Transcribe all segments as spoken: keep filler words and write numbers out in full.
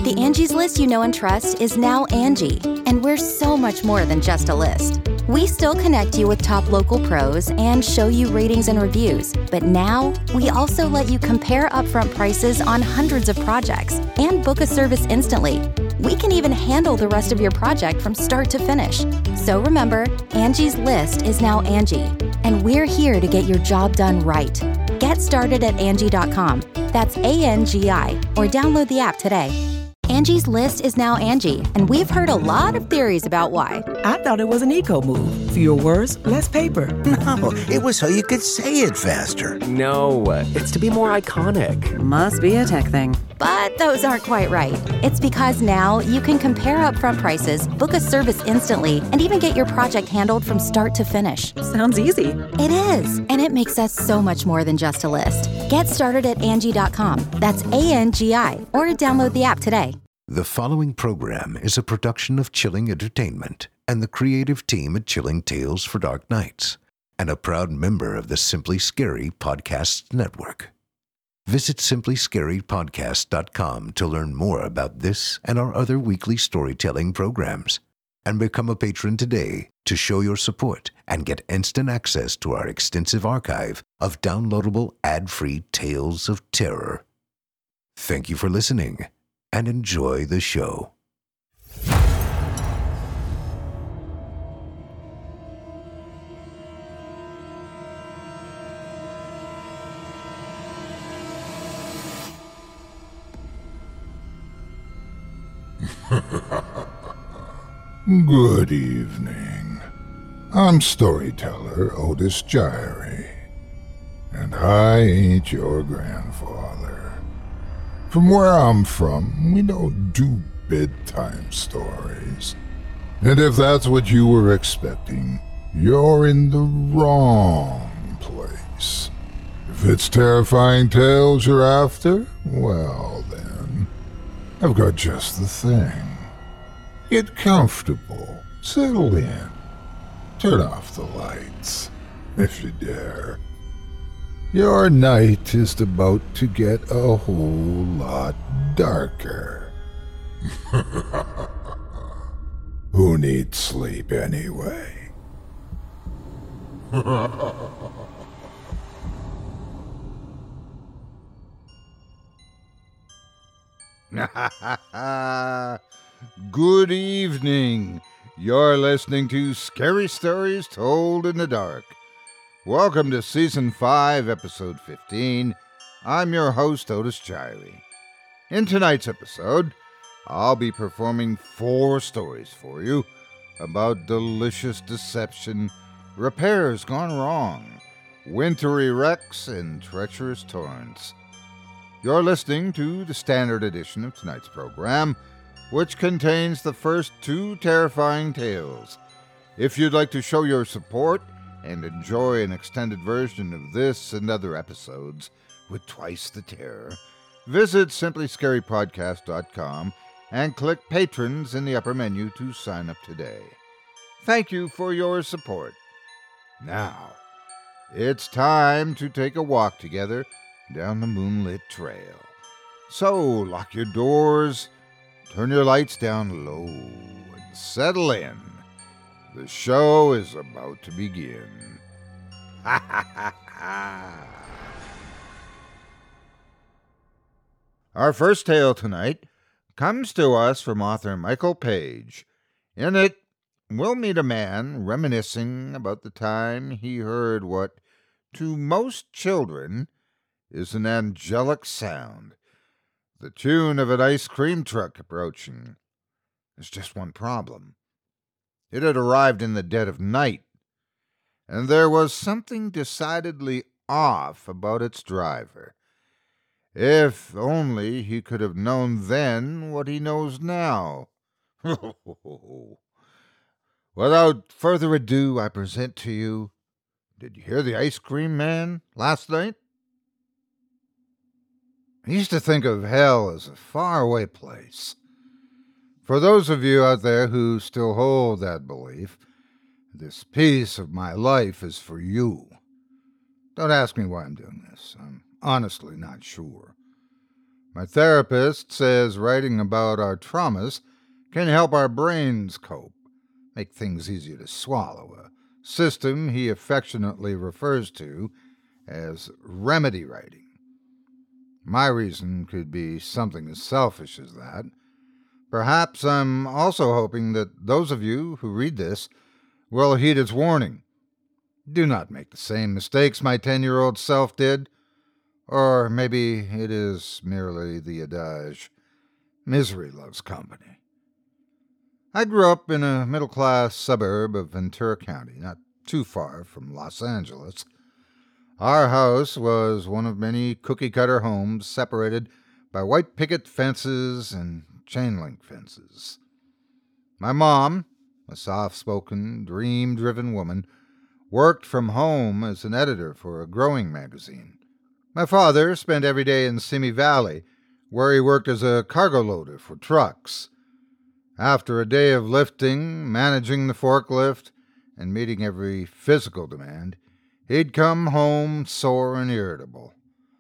The Angie's List you know and trust is now Angie, and we're so much more than just a list. We still connect you with top local pros and show you ratings and reviews, but now we also let you compare upfront prices on hundreds of projects and book a service instantly. We can even handle the rest of your project from start to finish. So remember, Angie's List is now Angie, and we're here to get your job done right. Get started at Angie dot com. That's A N G I, or download the app today. Angie's List is now Angie, and we've heard a lot of theories about why. I thought it was an eco move. Fewer words, less paper. No, it was so you could say it faster. No, it's to be more iconic. Must be a tech thing. But those aren't quite right. It's because now you can compare upfront prices, book a service instantly, and even get your project handled from start to finish. Sounds easy. It is, and it makes us so much more than just a list. Get started at Angie dot com. That's A N G I, or download the app today. The following program is a production of Chilling Entertainment and the creative team at Chilling Tales for Dark Nights, and a proud member of the Simply Scary Podcasts Network. Visit simply scary podcast dot com to learn more about this and our other weekly storytelling programs, and become a patron today to show your support and get instant access to our extensive archive of downloadable ad-free tales of terror. Thank you for listening, and enjoy the show. Good evening. I'm storyteller Otis Gyrie, and I ain't your grandfather. From where I'm from, we don't do bedtime stories. And if that's what you were expecting, you're in the wrong place. If it's terrifying tales you're after, well then, I've got just the thing. Get comfortable, settle in, turn off the lights, if you dare. Your night is about to get a whole lot darker. Who needs sleep anyway? Good evening. You're listening to Scary Stories Told in the Dark. Welcome to Season five, Episode fifteen. I'm your host, Otis Gyrie. In tonight's episode, I'll be performing four stories for you about delicious deception, repairs gone wrong, wintry wrecks, and treacherous torrents. You're listening to the standard edition of tonight's program, which contains the first two terrifying tales. If you'd like to show your support and enjoy an extended version of this and other episodes with twice the terror, visit simply scary podcast dot com and click Patrons in the upper menu to sign up today. Thank you for your support. Now, it's time to take a walk together down the moonlit trail. So, lock your doors, turn your lights down low, and settle in. The show is about to begin. Ha ha ha ha! Our first tale tonight comes to us from author Michael Page. In it, we'll meet a man reminiscing about the time he heard what, to most children, is an angelic sound. The tune of an ice cream truck approaching. There's just one problem. It had arrived in the dead of night, and there was something decidedly off about its driver. If only he could have known then what he knows now. Without further ado, I present to you, did you hear the ice cream man last night? I used to think of hell as a faraway place. For those of you out there who still hold that belief, this piece of my life is for you. Don't ask me why I'm doing this. I'm honestly not sure. My therapist says writing about our traumas can help our brains cope, make things easier to swallow, a system he affectionately refers to as remedy writing. My reason could be something as selfish as that. Perhaps I'm also hoping that those of you who read this will heed its warning. Do not make the same mistakes my ten-year-old self did. Or maybe it is merely the adage, misery loves company. I grew up in a middle-class suburb of Ventura County, not too far from Los Angeles. Our house was one of many cookie-cutter homes separated by white picket fences and chain-link fences. My mom, a soft-spoken, dream-driven woman, worked from home as an editor for a growing magazine. My father spent every day in Simi Valley, where he worked as a cargo loader for trucks. After a day of lifting, managing the forklift, and meeting every physical demand, he'd come home sore and irritable.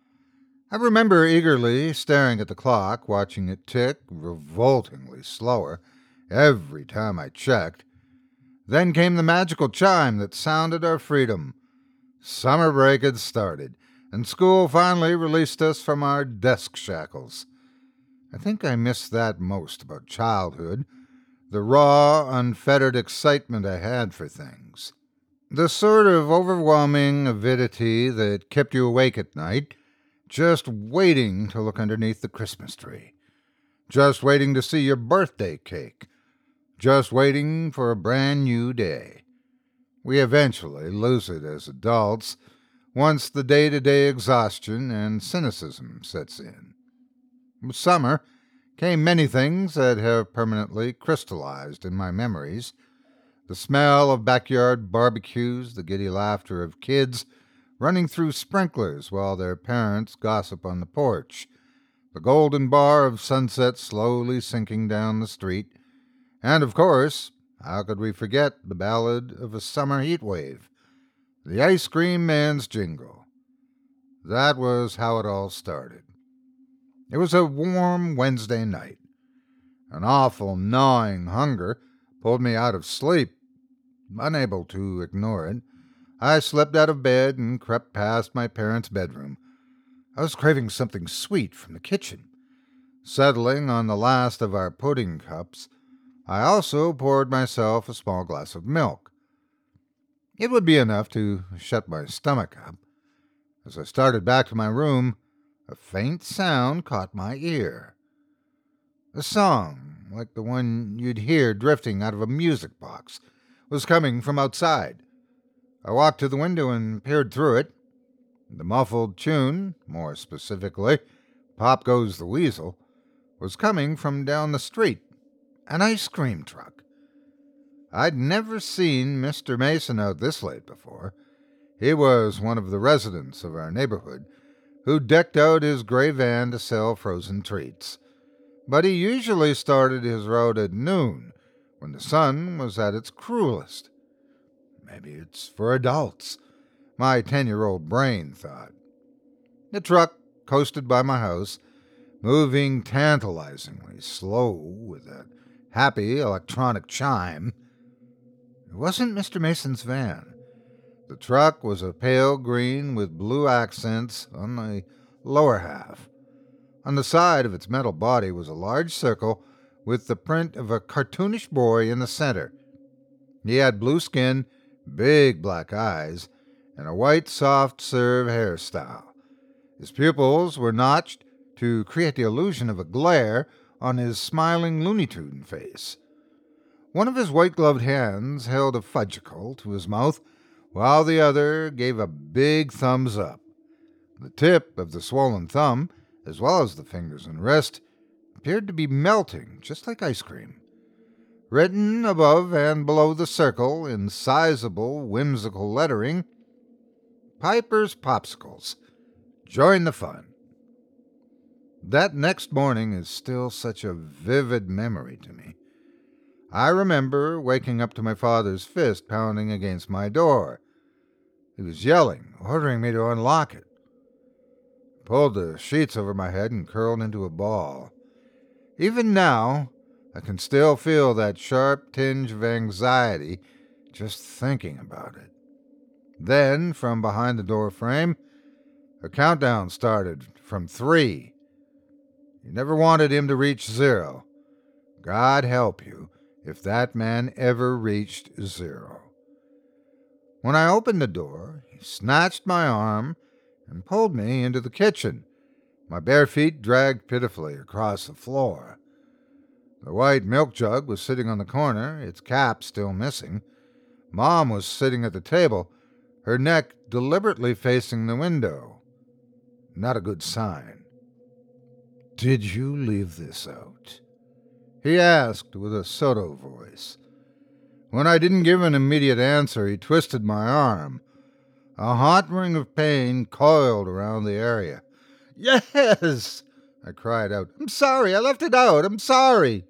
I remember eagerly staring at the clock, watching it tick revoltingly slower every time I checked. Then came the magical chime that sounded our freedom. Summer break had started, and school finally released us from our desk shackles. I think I miss that most about childhood, the raw, unfettered excitement I had for things. The sort of overwhelming avidity that kept you awake at night, just waiting to look underneath the Christmas tree, just waiting to see your birthday cake, just waiting for a brand new day. We eventually lose it as adults, once the day-to-day exhaustion and cynicism sets in. With summer came many things that have permanently crystallized in my memories. The smell of backyard barbecues, the giddy laughter of kids running through sprinklers while their parents gossip on the porch, the golden bar of sunset slowly sinking down the street, and, of course, how could we forget the ballad of a summer heat wave, the ice cream man's jingle. That was how it all started. It was a warm Wednesday night. An awful gnawing hunger pulled me out of sleep. Unable to ignore it, I slipped out of bed and crept past my parents' bedroom. I was craving something sweet from the kitchen. Settling on the last of our pudding cups, I also poured myself a small glass of milk. It would be enough to shut my stomach up. As I started back to my room, a faint sound caught my ear. A song, like the one you'd hear drifting out of a music box, was coming from outside. I walked to the window and peered through it. The muffled tune, more specifically, Pop Goes the Weasel, was coming from down the street, an ice cream truck. I'd never seen Mister Mason out this late before. He was one of the residents of our neighborhood who decked out his gray van to sell frozen treats. But he usually started his route at noon, when the sun was at its cruelest. Maybe it's for adults, my ten-year-old brain thought. The truck coasted by my house, moving tantalizingly slow with that happy electronic chime. It wasn't Mister Mason's van. The truck was a pale green with blue accents on the lower half. On the side of its metal body was a large circle with the print of a cartoonish boy in the center. He had blue skin, big black eyes, and a white soft-serve hairstyle. His pupils were notched to create the illusion of a glare on his smiling Looney Tune face. One of his white-gloved hands held a fudgicle to his mouth, while the other gave a big thumbs up. The tip of the swollen thumb, as well as the fingers and wrist, appeared to be melting, just like ice cream. Written above and below the circle in sizable, whimsical lettering, Piper's Popsicles. Join the fun. That next morning is still such a vivid memory to me. I remember waking up to my father's fist pounding against my door. He was yelling, ordering me to unlock it. pulled the sheets over my head and curled into a ball. Even now, I can still feel that sharp tinge of anxiety just thinking about it. Then, from behind the door frame, a countdown started from three. You never wanted him to reach zero. God help you if that man ever reached zero. When I opened the door, he snatched my arm and pulled me into the kitchen. My bare feet dragged pitifully across the floor. The white milk jug was sitting on the corner, its cap still missing. Mom was sitting at the table, her neck deliberately facing the window. Not a good sign. "Did you leave this out?" he asked with a Soto voice. When I didn't give an immediate answer, he twisted my arm. A hot ring of pain coiled around the area. "Yes!" I cried out. "I'm sorry, I left it out, I'm sorry."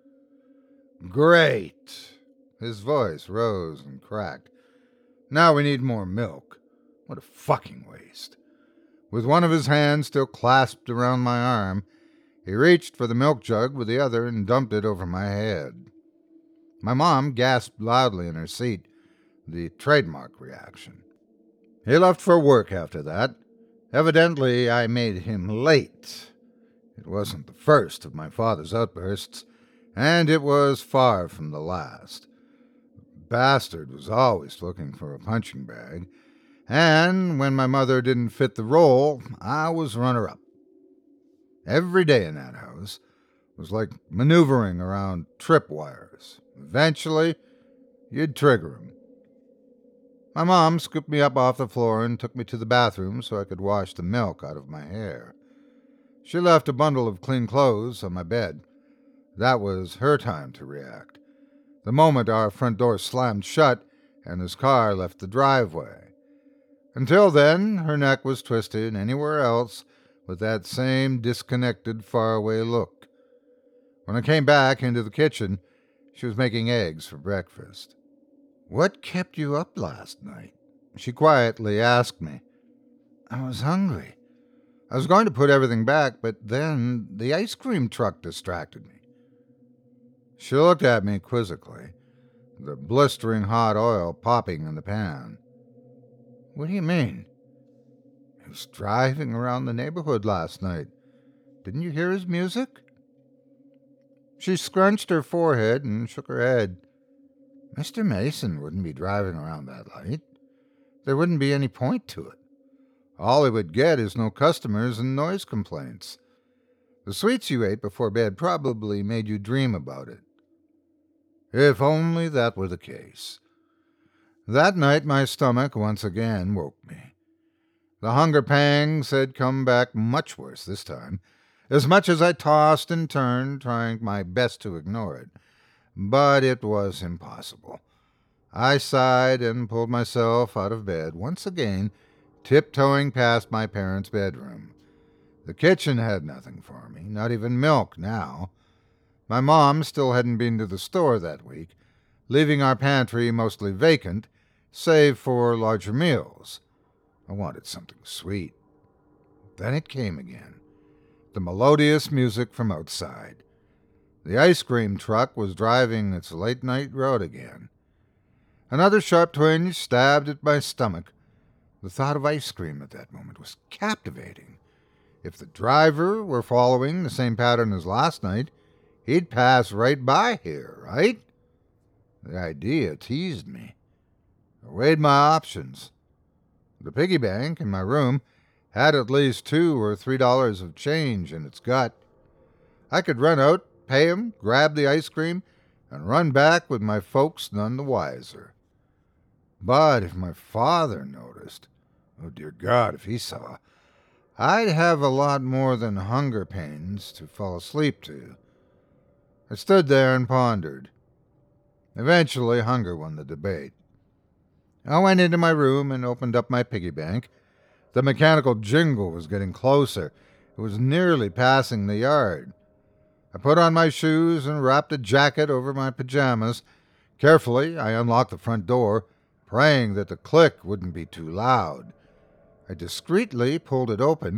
"Great!" His voice rose and cracked. "Now we need more milk." What a fucking waste. With one of his hands still clasped around my arm, he reached for the milk jug with the other and dumped it over my head. My mom gasped loudly in her seat, the trademark reaction. He left for work after that. Evidently, I made him late. It wasn't the first of my father's outbursts, and it was far from the last. The bastard was always looking for a punching bag, and when my mother didn't fit the role, I was runner-up. Every day in that house was like maneuvering around tripwires. Eventually, you'd trigger him. My mom scooped me up off the floor and took me to the bathroom so I could wash the milk out of my hair. She left a bundle of clean clothes on my bed. That was her time to react. The moment our front door slammed shut and his car left the driveway. Until then, her neck was twisted anywhere else with that same disconnected, faraway look. When I came back into the kitchen, she was making eggs for breakfast. "What kept you up last night?" she quietly asked me. "I was hungry. I was going to put everything back, but then the ice cream truck distracted me." She looked at me quizzically, the blistering hot oil popping in the pan. "What do you mean?" "He was driving around the neighborhood last night. Didn't you hear his music?" She scrunched her forehead and shook her head. "Mister Mason wouldn't be driving around that light. There wouldn't be any point to it. All he would get is no customers and noise complaints. The sweets you ate before bed probably made you dream about it." If only that were the case. That night my stomach once again woke me. The hunger pangs had come back much worse this time, as much as I tossed and turned, trying my best to ignore it. But it was impossible. I sighed and pulled myself out of bed, once again tiptoeing past my parents' bedroom. The kitchen had nothing for me, not even milk now. My mom still hadn't been to the store that week, leaving our pantry mostly vacant, save for larger meals. I wanted something sweet. Then it came again, the melodious music from outside. The ice cream truck was driving its late-night road again. Another sharp twinge stabbed at my stomach. The thought of ice cream at that moment was captivating. If the driver were following the same pattern as last night, he'd pass right by here, right? The idea teased me. I weighed my options. The piggy bank in my room had at least two or three dollars of change in its gut. I could run out, pay him, grab the ice cream, and run back with my folks none the wiser. But if my father noticed, oh dear God, if he saw, I'd have a lot more than hunger pains to fall asleep to. I stood there and pondered. Eventually, hunger won the debate. I went into my room and opened up my piggy bank. The mechanical jingle was getting closer. It was nearly passing the yard. I put on my shoes and wrapped a jacket over my pajamas. Carefully, I unlocked the front door, praying that the click wouldn't be too loud. I discreetly pulled it open,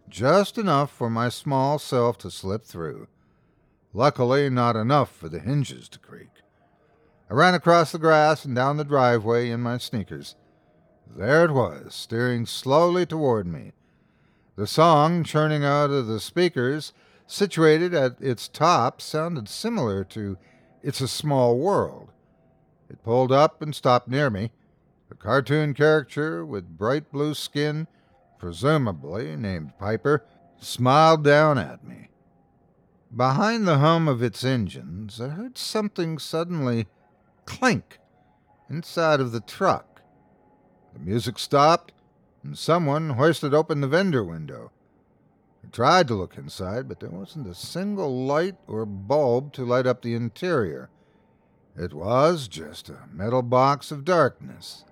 just enough for my small self to slip through. Luckily, not enough for the hinges to creak. I ran across the grass and down the driveway in my sneakers. There it was, steering slowly toward me. The song churning out of the speakers, situated at its top, sounded similar to It's a Small World. It pulled up and stopped near me. The cartoon character with bright blue skin, presumably named Piper, smiled down at me. Behind the hum of its engines, I heard something suddenly clink inside of the truck. The music stopped, and someone hoisted open the vendor window. I tried to look inside, but there wasn't a single light or bulb to light up the interior. It was just a metal box of darkness.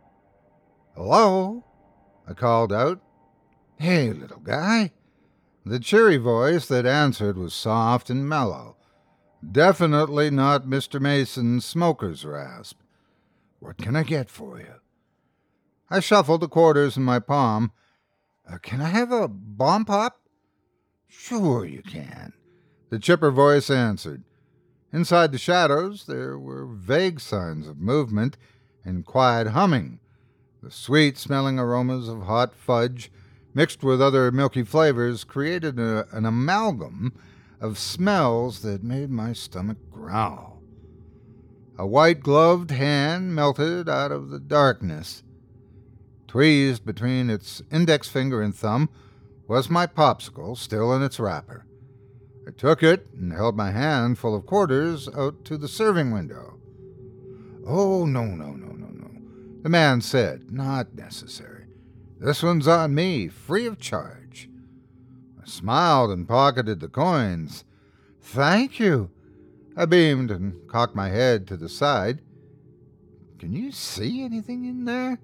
"Hello?" I called out. "Hey, little guy." The cheery voice that answered was soft and mellow. Definitely not Mister Mason's smoker's rasp. "What can I get for you?" I shuffled the quarters in my palm. Uh, can I have a bomb pop?" "Sure you can," the chipper voice answered. Inside the shadows, there were vague signs of movement and quiet humming. The sweet-smelling aromas of hot fudge, mixed with other milky flavors, created a, an amalgam of smells that made my stomach growl. A white-gloved hand melted out of the darkness. Tweezed between its index finger and thumb was my popsicle, still in its wrapper. I took it and held my hand full of quarters out to the serving window. "Oh, no, no, no, no, no," the man said. "Not necessary. This one's on me, free of charge." I smiled and pocketed the coins. "Thank you." I beamed and cocked my head to the side. "Can you see anything in there?"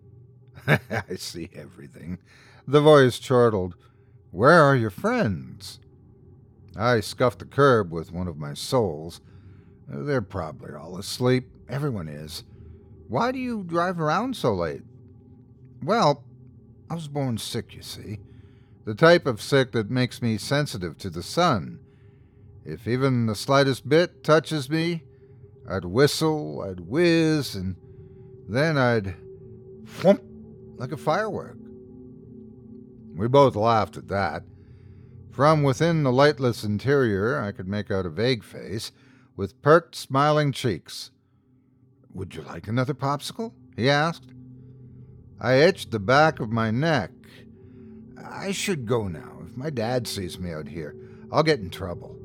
"I see everything," the voice chortled. "Where are your friends?" I scuffed the curb with one of my soles. "They're probably all asleep. Everyone is. Why do you drive around so late?" "Well, I was born sick, you see. The type of sick that makes me sensitive to the sun. If even the slightest bit touches me, I'd whistle, I'd whiz, and then I'd whoomp like a firework." We both laughed at that. From within the lightless interior, I could make out a vague face with perked, smiling cheeks. "Would you like another popsicle?" he asked. I itched the back of my neck. "I should go now. If my dad sees me out here, I'll get in trouble."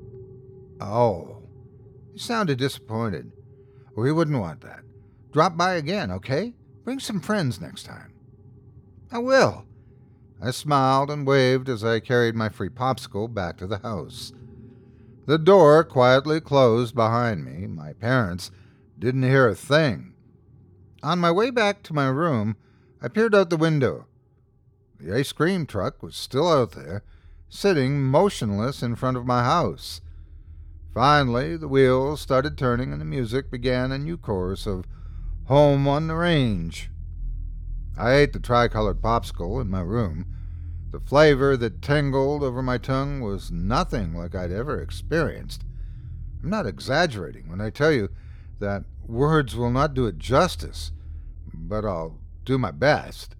"Oh." He sounded disappointed. "We wouldn't want that. Drop by again, okay? Bring some friends next time." "I will." I smiled and waved as I carried my free popsicle back to the house. The door quietly closed behind me. My parents didn't hear a thing. On my way back to my room, I peered out the window. The ice cream truck was still out there, sitting motionless in front of my house. Finally, the wheels started turning and the music began a new chorus of Home on the Range. I ate the tricolored popsicle in my room. The flavor that tingled over my tongue was nothing like I'd ever experienced. I'm not exaggerating when I tell you that words will not do it justice, but I'll do my best.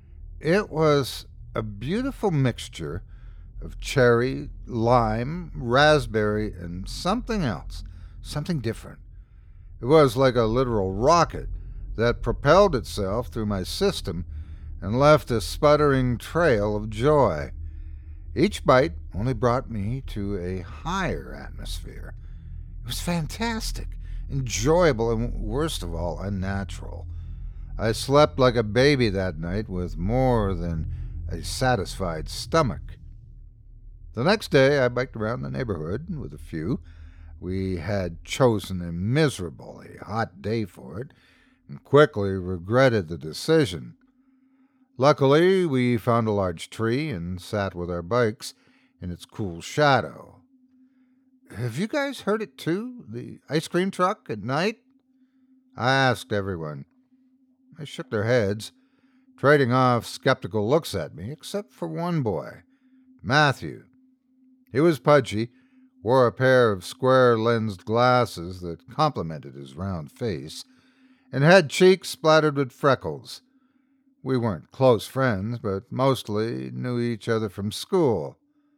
It was a beautiful mixture of cherry, lime, raspberry, and something else, something different. It was like a literal rocket that propelled itself through my system and left a sputtering trail of joy. Each bite only brought me to a higher atmosphere. It was fantastic, enjoyable, and worst of all, unnatural. I slept like a baby that night with more than a satisfied stomach. The next day I biked around the neighborhood with a few. We had chosen a miserably hot day for it, and quickly regretted the decision. Luckily, we found a large tree and sat with our bikes in its cool shadow. "Have you guys heard it too, the ice cream truck at night?" I asked everyone. They shook their heads, trading off skeptical looks at me, except for one boy. Matthew. He was pudgy, wore a pair of square-lensed glasses that complemented his round face, and had cheeks splattered with freckles. We weren't close friends, but mostly knew each other from school.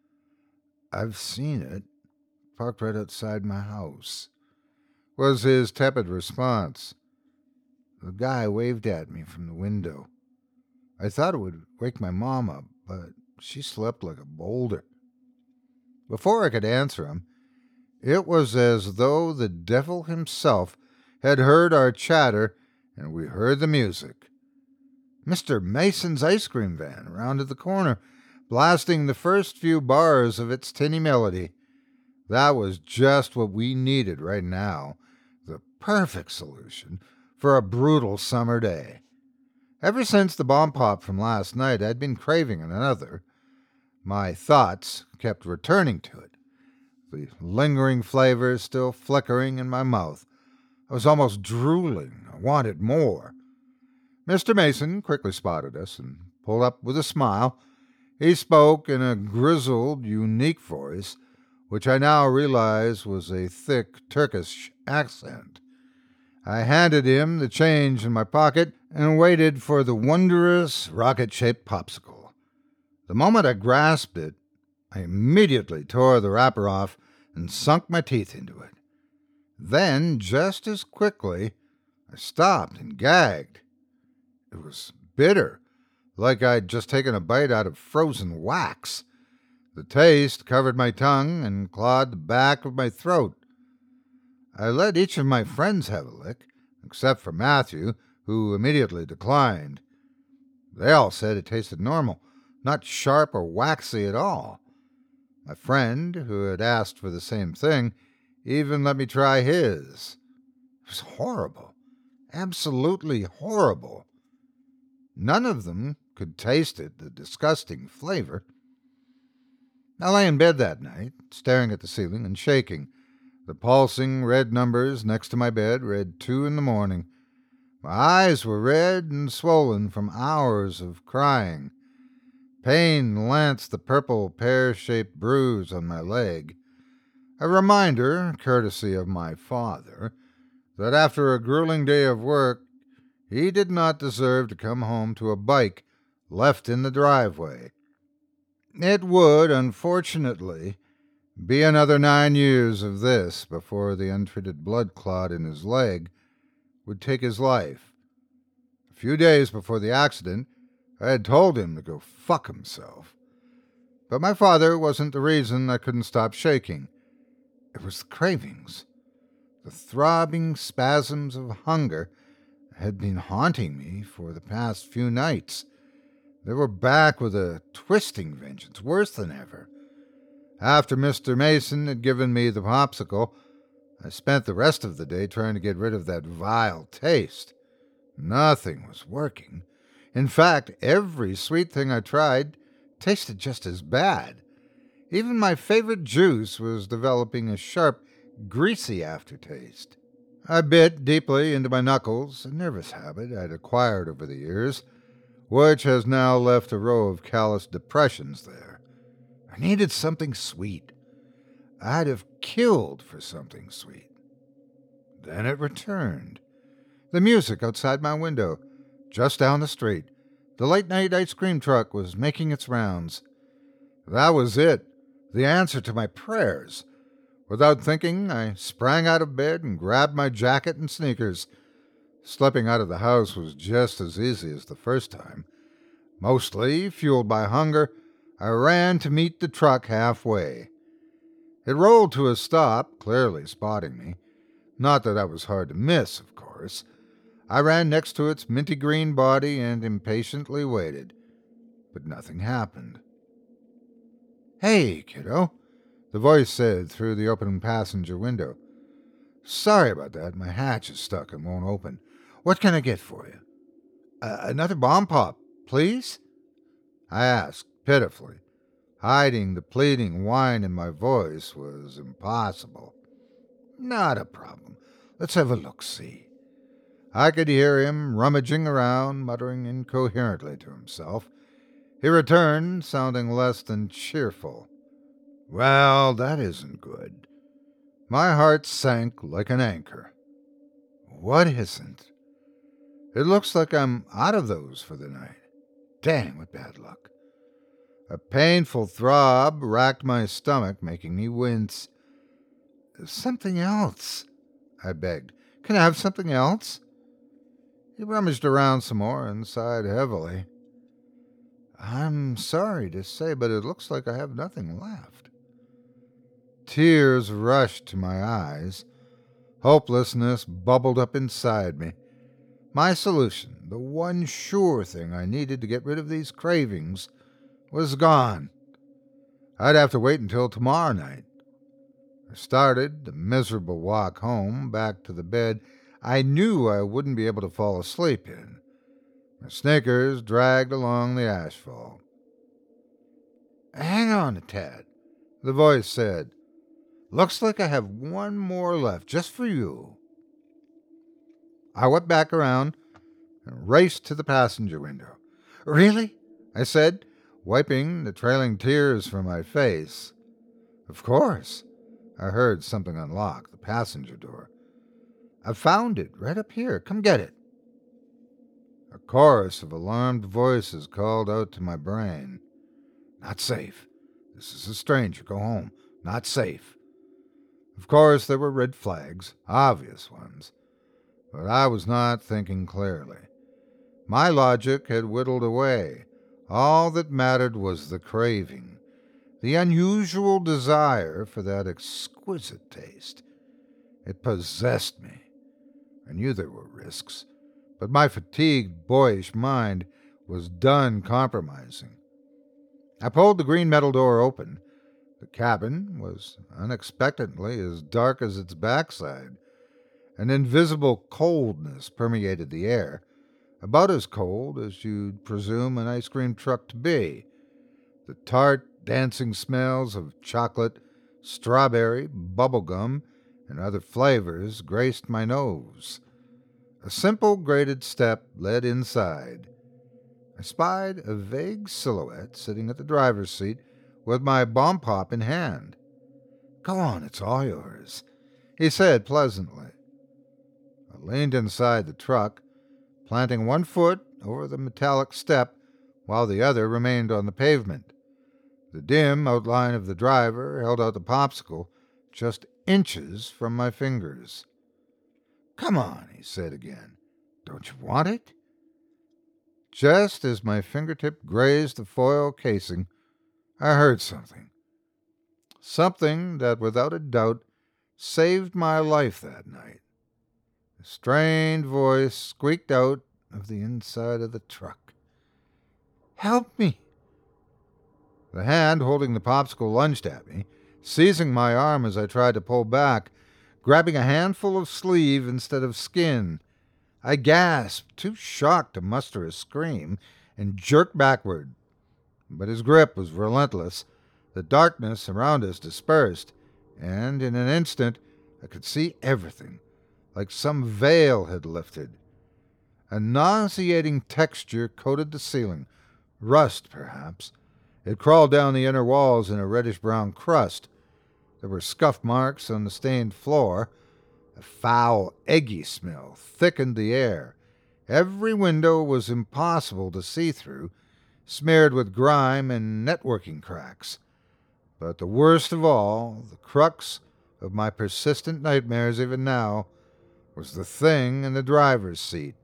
"I've seen it, parked right outside my house," was his tepid response. The guy waved at me from the window. I thought it would wake my mom up, but she slept like a boulder. Before I could answer him, it was as though the devil himself had heard our chatter and we heard the music. Mister Mason's ice cream van rounded the corner, blasting the first few bars of its tinny melody. That was just what we needed right now, the perfect solution for a brutal summer day. Ever since the bomb pop from last night, I'd been craving another. My thoughts kept returning to it, the lingering flavor still flickering in my mouth. I was almost drooling. I wanted more. Mister Mason quickly spotted us and pulled up with a smile. He spoke in a grizzled, unique voice, which I now realize was a thick Turkish accent. I handed him the change in my pocket and waited for the wondrous rocket-shaped popsicle. The moment I grasped it, I immediately tore the wrapper off and sunk my teeth into it. Then, just as quickly, I stopped and gagged. It was bitter, like I'd just taken a bite out of frozen wax. The taste covered my tongue and clawed the back of my throat. I let each of my friends have a lick, except for Matthew, who immediately declined. They all said it tasted normal, not sharp or waxy at all. My friend, who had asked for the same thing, even let me try his. It was horrible, absolutely horrible. None of them could taste it, the disgusting flavor. I lay in bed that night, staring at the ceiling and shaking. The pulsing red numbers next to my bed read two in the morning. My eyes were red and swollen from hours of crying. Pain lanced the purple pear-shaped bruise on my leg, a reminder, courtesy of my father, that after a grueling day of work, he did not deserve to come home to a bike left in the driveway. It would, unfortunately, be another nine years of this before the untreated blood clot in his leg would take his life. A few days before the accident, I had told him to go fuck himself. But my father wasn't the reason I couldn't stop shaking. It was the cravings. The throbbing spasms of hunger had been haunting me for the past few nights. They were back with a twisting vengeance, worse than ever. After Mister Mason had given me the popsicle, I spent the rest of the day trying to get rid of that vile taste. Nothing was working. In fact, every sweet thing I tried tasted just as bad. Even my favorite juice was developing a sharp, greasy aftertaste. I bit deeply into my knuckles, a nervous habit I'd acquired over the years, which has now left a row of callous depressions there. I needed something sweet. I'd have killed for something sweet. Then it returned. The music outside my window, just down the street. The late-night ice cream truck was making its rounds. That was it, the answer to my prayers. Without thinking, I sprang out of bed and grabbed my jacket and sneakers. Slipping out of the house was just as easy as the first time. Mostly fueled by hunger, I ran to meet the truck halfway. It rolled to a stop, clearly spotting me. Not that I was hard to miss, of course. I ran next to its minty green body and impatiently waited. But nothing happened. "Hey, kiddo," the voice said through the open passenger window. "Sorry about that. My hatch is stuck and won't open. What can I get for you?" Uh, another bomb pop, please?" I asked pitifully. Hiding the pleading whine in my voice was impossible. "Not a problem. Let's have a look-see." I could hear him rummaging around, muttering incoherently to himself. He returned, sounding less than cheerful. Well, that isn't good. My heart sank like an anchor. What isn't? It looks like I'm out of those for the night. Dang, what bad luck. A painful throb racked my stomach, making me wince. Something else, I begged. Can I have something else? He rummaged around some more and sighed heavily. I'm sorry to say, but it looks like I have nothing left. Tears rushed to my eyes. Hopelessness bubbled up inside me. My solution, the one sure thing I needed to get rid of these cravings, was gone. I'd have to wait until tomorrow night. I started the miserable walk home, back to the bed I knew I wouldn't be able to fall asleep in. My sneakers dragged along the asphalt. Hang on a tad, the voice said. Looks like I have one more left, just for you. I went back around and raced to the passenger window. Really? I said, wiping the trailing tears from my face. Of course. I heard something unlock the passenger door. I found it right up here. Come get it. A chorus of alarmed voices called out to my brain. Not safe. This is a stranger. Go home. Not safe. Of course, there were red flags, obvious ones. But I was not thinking clearly. My logic had whittled away. All that mattered was the craving, the unusual desire for that exquisite taste. It possessed me. I knew there were risks, but my fatigued, boyish mind was done compromising. I pulled the green metal door open. The cabin was unexpectedly as dark as its backside. An invisible coldness permeated the air, about as cold as you'd presume an ice cream truck to be. The tart, dancing smells of chocolate, strawberry, bubblegum, and other flavors graced my nose. A simple graded step led inside. I spied a vague silhouette sitting at the driver's seat with my bomb pop in hand. Go on, it's all yours, he said pleasantly. I leaned inside the truck, planting one foot over the metallic step while the other remained on the pavement. The dim outline of the driver held out the popsicle just inches from my fingers. Come on, he said again. Don't you want it? Just as my fingertip grazed the foil casing, I heard something. Something that, without a doubt, saved my life that night. A strained voice squeaked out of the inside of the truck. Help me! The hand holding the popsicle lunged at me, seizing my arm as I tried to pull back, grabbing a handful of sleeve instead of skin. I gasped, too shocked to muster a scream, and jerked backward. But his grip was relentless. The darkness around us dispersed, and in an instant I could see everything, like some veil had lifted. A nauseating texture coated the ceiling, rust perhaps. It crawled down the inner walls in a reddish-brown crust. There were scuff marks on the stained floor. A foul, eggy smell thickened the air. Every window was impossible to see through, smeared with grime and networking cracks. But the worst of all, the crux of my persistent nightmares even now, was the thing in the driver's seat.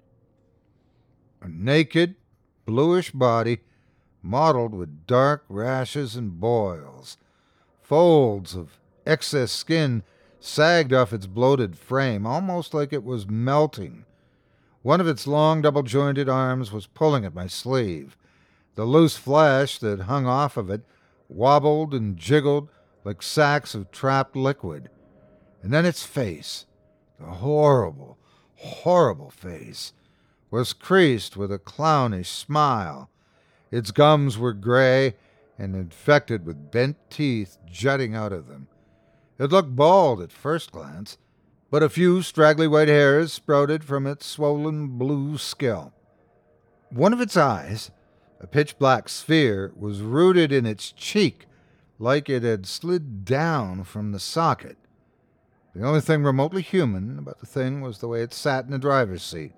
A naked, bluish body, mottled with dark rashes and boils. Folds of excess skin sagged off its bloated frame, almost like it was melting. One of its long, double-jointed arms was pulling at my sleeve. The loose flesh that hung off of it wobbled and jiggled like sacks of trapped liquid. And then its face, the horrible, horrible face, was creased with a clownish smile. Its gums were gray and infected with bent teeth jutting out of them. It looked bald at first glance, but a few straggly white hairs sprouted from its swollen blue scalp. One of its eyes, A pitch-black sphere was rooted in its cheek like it had slid down from the socket. The only thing remotely human about the thing was the way it sat in the driver's seat.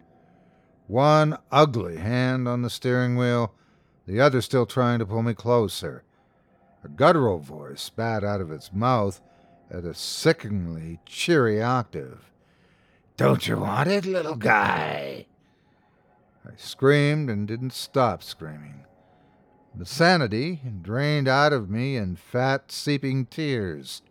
One ugly hand on the steering wheel, the other still trying to pull me closer. A guttural voice spat out of its mouth at a sickeningly cheery octave. "Don't you want it, little guy?" I screamed and didn't stop screaming. The sanity drained out of me in fat, seeping tears.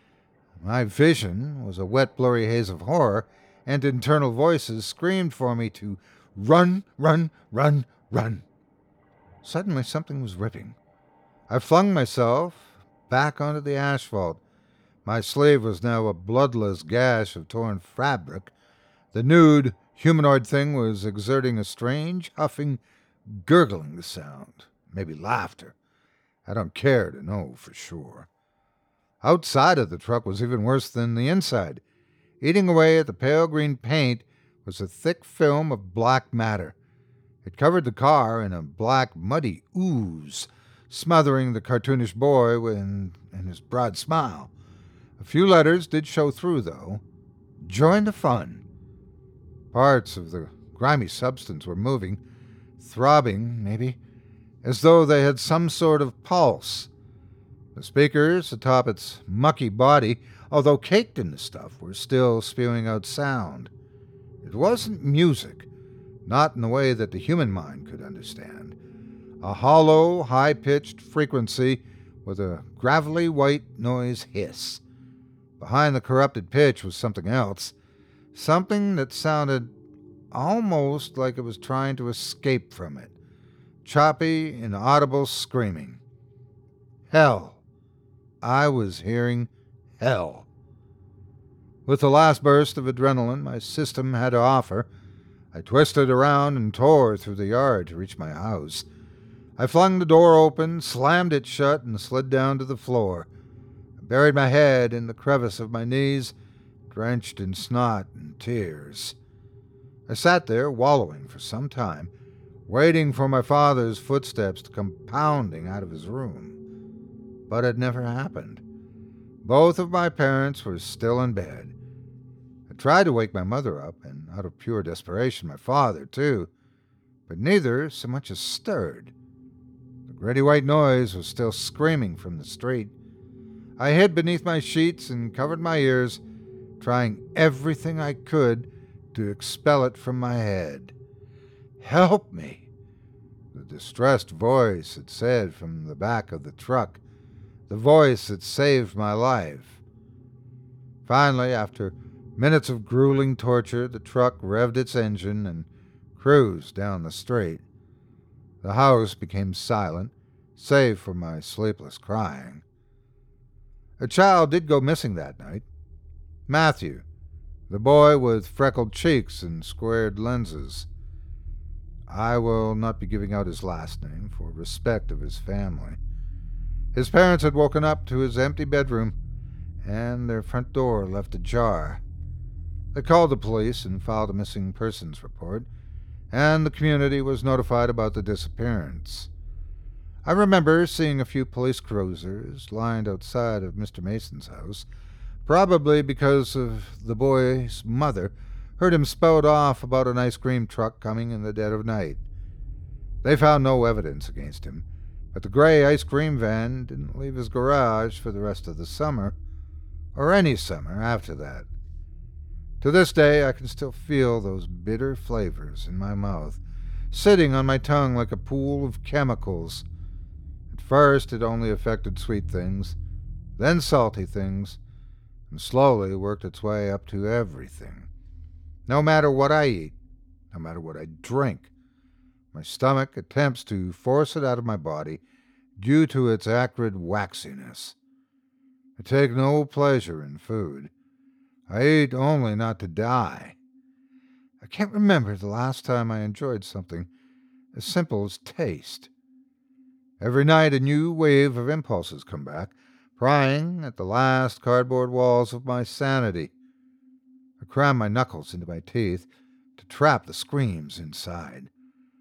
My vision was a wet, blurry haze of horror, and internal voices screamed for me to run, run, run, run. Suddenly something was ripping. I flung myself back onto the asphalt. My sleeve was now a bloodless gash of torn fabric. The nude, humanoid thing was exerting a strange, huffing, gurgling sound. Maybe laughter. I don't care to know for sure. Outside of the truck was even worse than the inside. Eating away at the pale green paint was a thick film of black matter. It covered the car in a black, muddy ooze, smothering the cartoonish boy in, in his broad smile. A few letters did show through, though. Join the fun. Parts of the grimy substance were moving, throbbing, maybe, as though they had some sort of pulse. The speakers atop its mucky body, although caked in the stuff, were still spewing out sound. It wasn't music, not in the way that the human mind could understand. A hollow, high-pitched frequency with a gravelly white noise hiss. Behind the corrupted pitch was something else, something that sounded almost like it was trying to escape from it. Choppy, inaudible screaming. Hell. I was hearing hell. With the last burst of adrenaline my system had to offer, I twisted around and tore through the yard to reach my house. I flung the door open, slammed it shut, and slid down to the floor. I buried my head in the crevice of my knees, drenched in snot and tears. I sat there, wallowing for some time, waiting for my father's footsteps to come pounding out of his room. But it never happened. Both of my parents were still in bed. I tried to wake my mother up, and out of pure desperation my father, too, but neither so much as stirred. The gritty white noise was still screaming from the street. I hid beneath my sheets and covered my ears, trying everything I could to expel it from my head. "Help me," the distressed voice had said from the back of the truck, the voice that saved my life. Finally, after minutes of grueling torture, the truck revved its engine and cruised down the street. The house became silent, save for my sleepless crying. A child did go missing that night. Matthew, the boy with freckled cheeks and squared lenses. I will not be giving out his last name for respect of his family. His parents had woken up to his empty bedroom, and their front door left ajar. They called the police and filed a missing persons report, and the community was notified about the disappearance. I remember seeing a few police cruisers lined outside of Mister Mason's house, probably because of the boy's mother heard him spout off about an ice cream truck coming in the dead of night. They found no evidence against him, but the gray ice cream van didn't leave his garage for the rest of the summer, or any summer after that. To this day I can still feel those bitter flavors in my mouth, sitting on my tongue like a pool of chemicals. At first it only affected sweet things, then salty things, and slowly worked its way up to everything. No matter what I eat, no matter what I drink, my stomach attempts to force it out of my body due to its acrid waxiness. I take no pleasure in food. I eat only not to die. I can't remember the last time I enjoyed something as simple as taste. Every night a new wave of impulses come back, prying at the last cardboard walls of my sanity. I cram my knuckles into my teeth to trap the screams inside.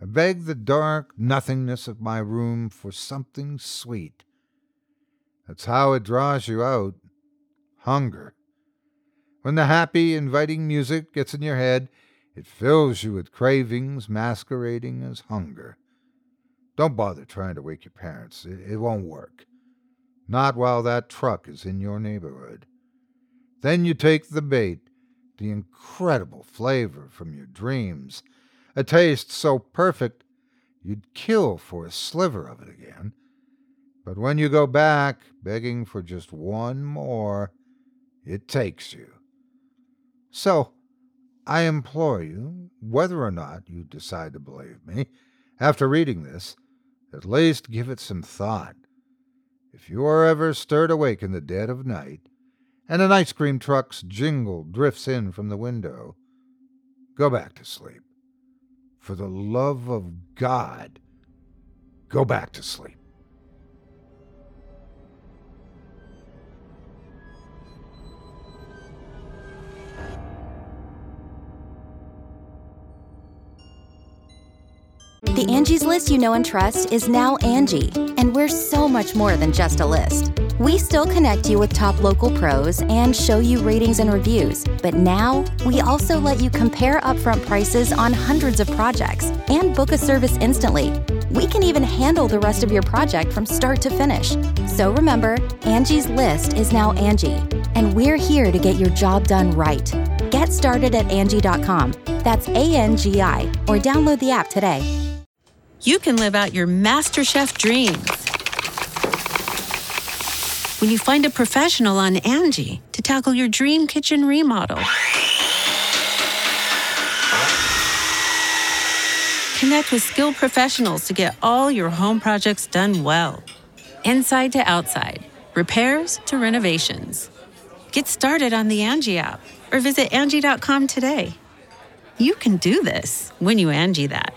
I beg the dark nothingness of my room for something sweet. That's how it draws you out. Hunger. When the happy, inviting music gets in your head, it fills you with cravings masquerading as hunger. Don't bother trying to wake your parents. It, it won't work. Not while that truck is in your neighborhood. Then you take the bait, the incredible flavor from your dreams, a taste so perfect you'd kill for a sliver of it again. But when you go back, begging for just one more, it takes you. So, I implore you, whether or not you decide to believe me, after reading this, at least give it some thought. If you are ever stirred awake in the dead of night, and an ice cream truck's jingle drifts in from the window, go back to sleep. For the love of God, go back to sleep. The Angie's List you know and trust is now Angie, and we're so much more than just a list. We still connect you with top local pros and show you ratings and reviews, but now we also let you compare upfront prices on hundreds of projects and book a service instantly. We can even handle the rest of your project from start to finish. So remember, Angie's List is now Angie, and we're here to get your job done right. Get started at Angie dot com. That's A N G I, or download the app today. You can live out your MasterChef dreams when you find a professional on Angie to tackle your dream kitchen remodel. Connect with skilled professionals to get all your home projects done well. Inside to outside, repairs to renovations. Get started on the Angie app or visit Angie dot com today. You can do this when you Angie that.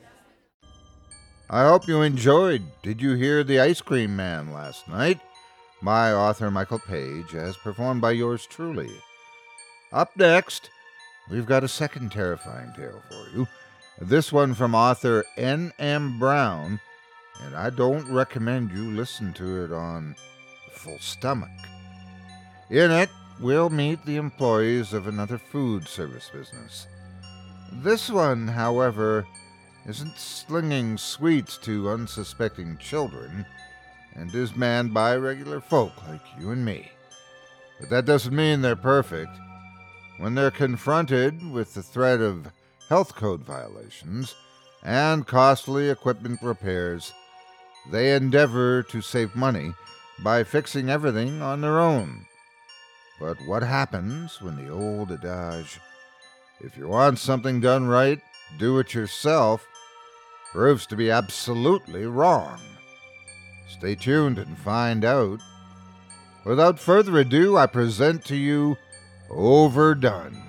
I hope you enjoyed Did You Hear the Ice Cream Man last night? My author, Michael Page, as performed by yours truly. Up next, we've got a second terrifying tale for you. This one from author N M Brown, and I don't recommend you listen to it on a full stomach. In it, we'll meet the employees of another food service business. This one, however, isn't slinging sweets to unsuspecting children, and is manned by regular folk like you and me. But that doesn't mean they're perfect. When they're confronted with the threat of health code violations and costly equipment repairs, they endeavor to save money by fixing everything on their own. But what happens when the old adage, if you want something done right, do it yourself, proves to be absolutely wrong? Stay tuned and find out. Without further ado, I present to you Overdone.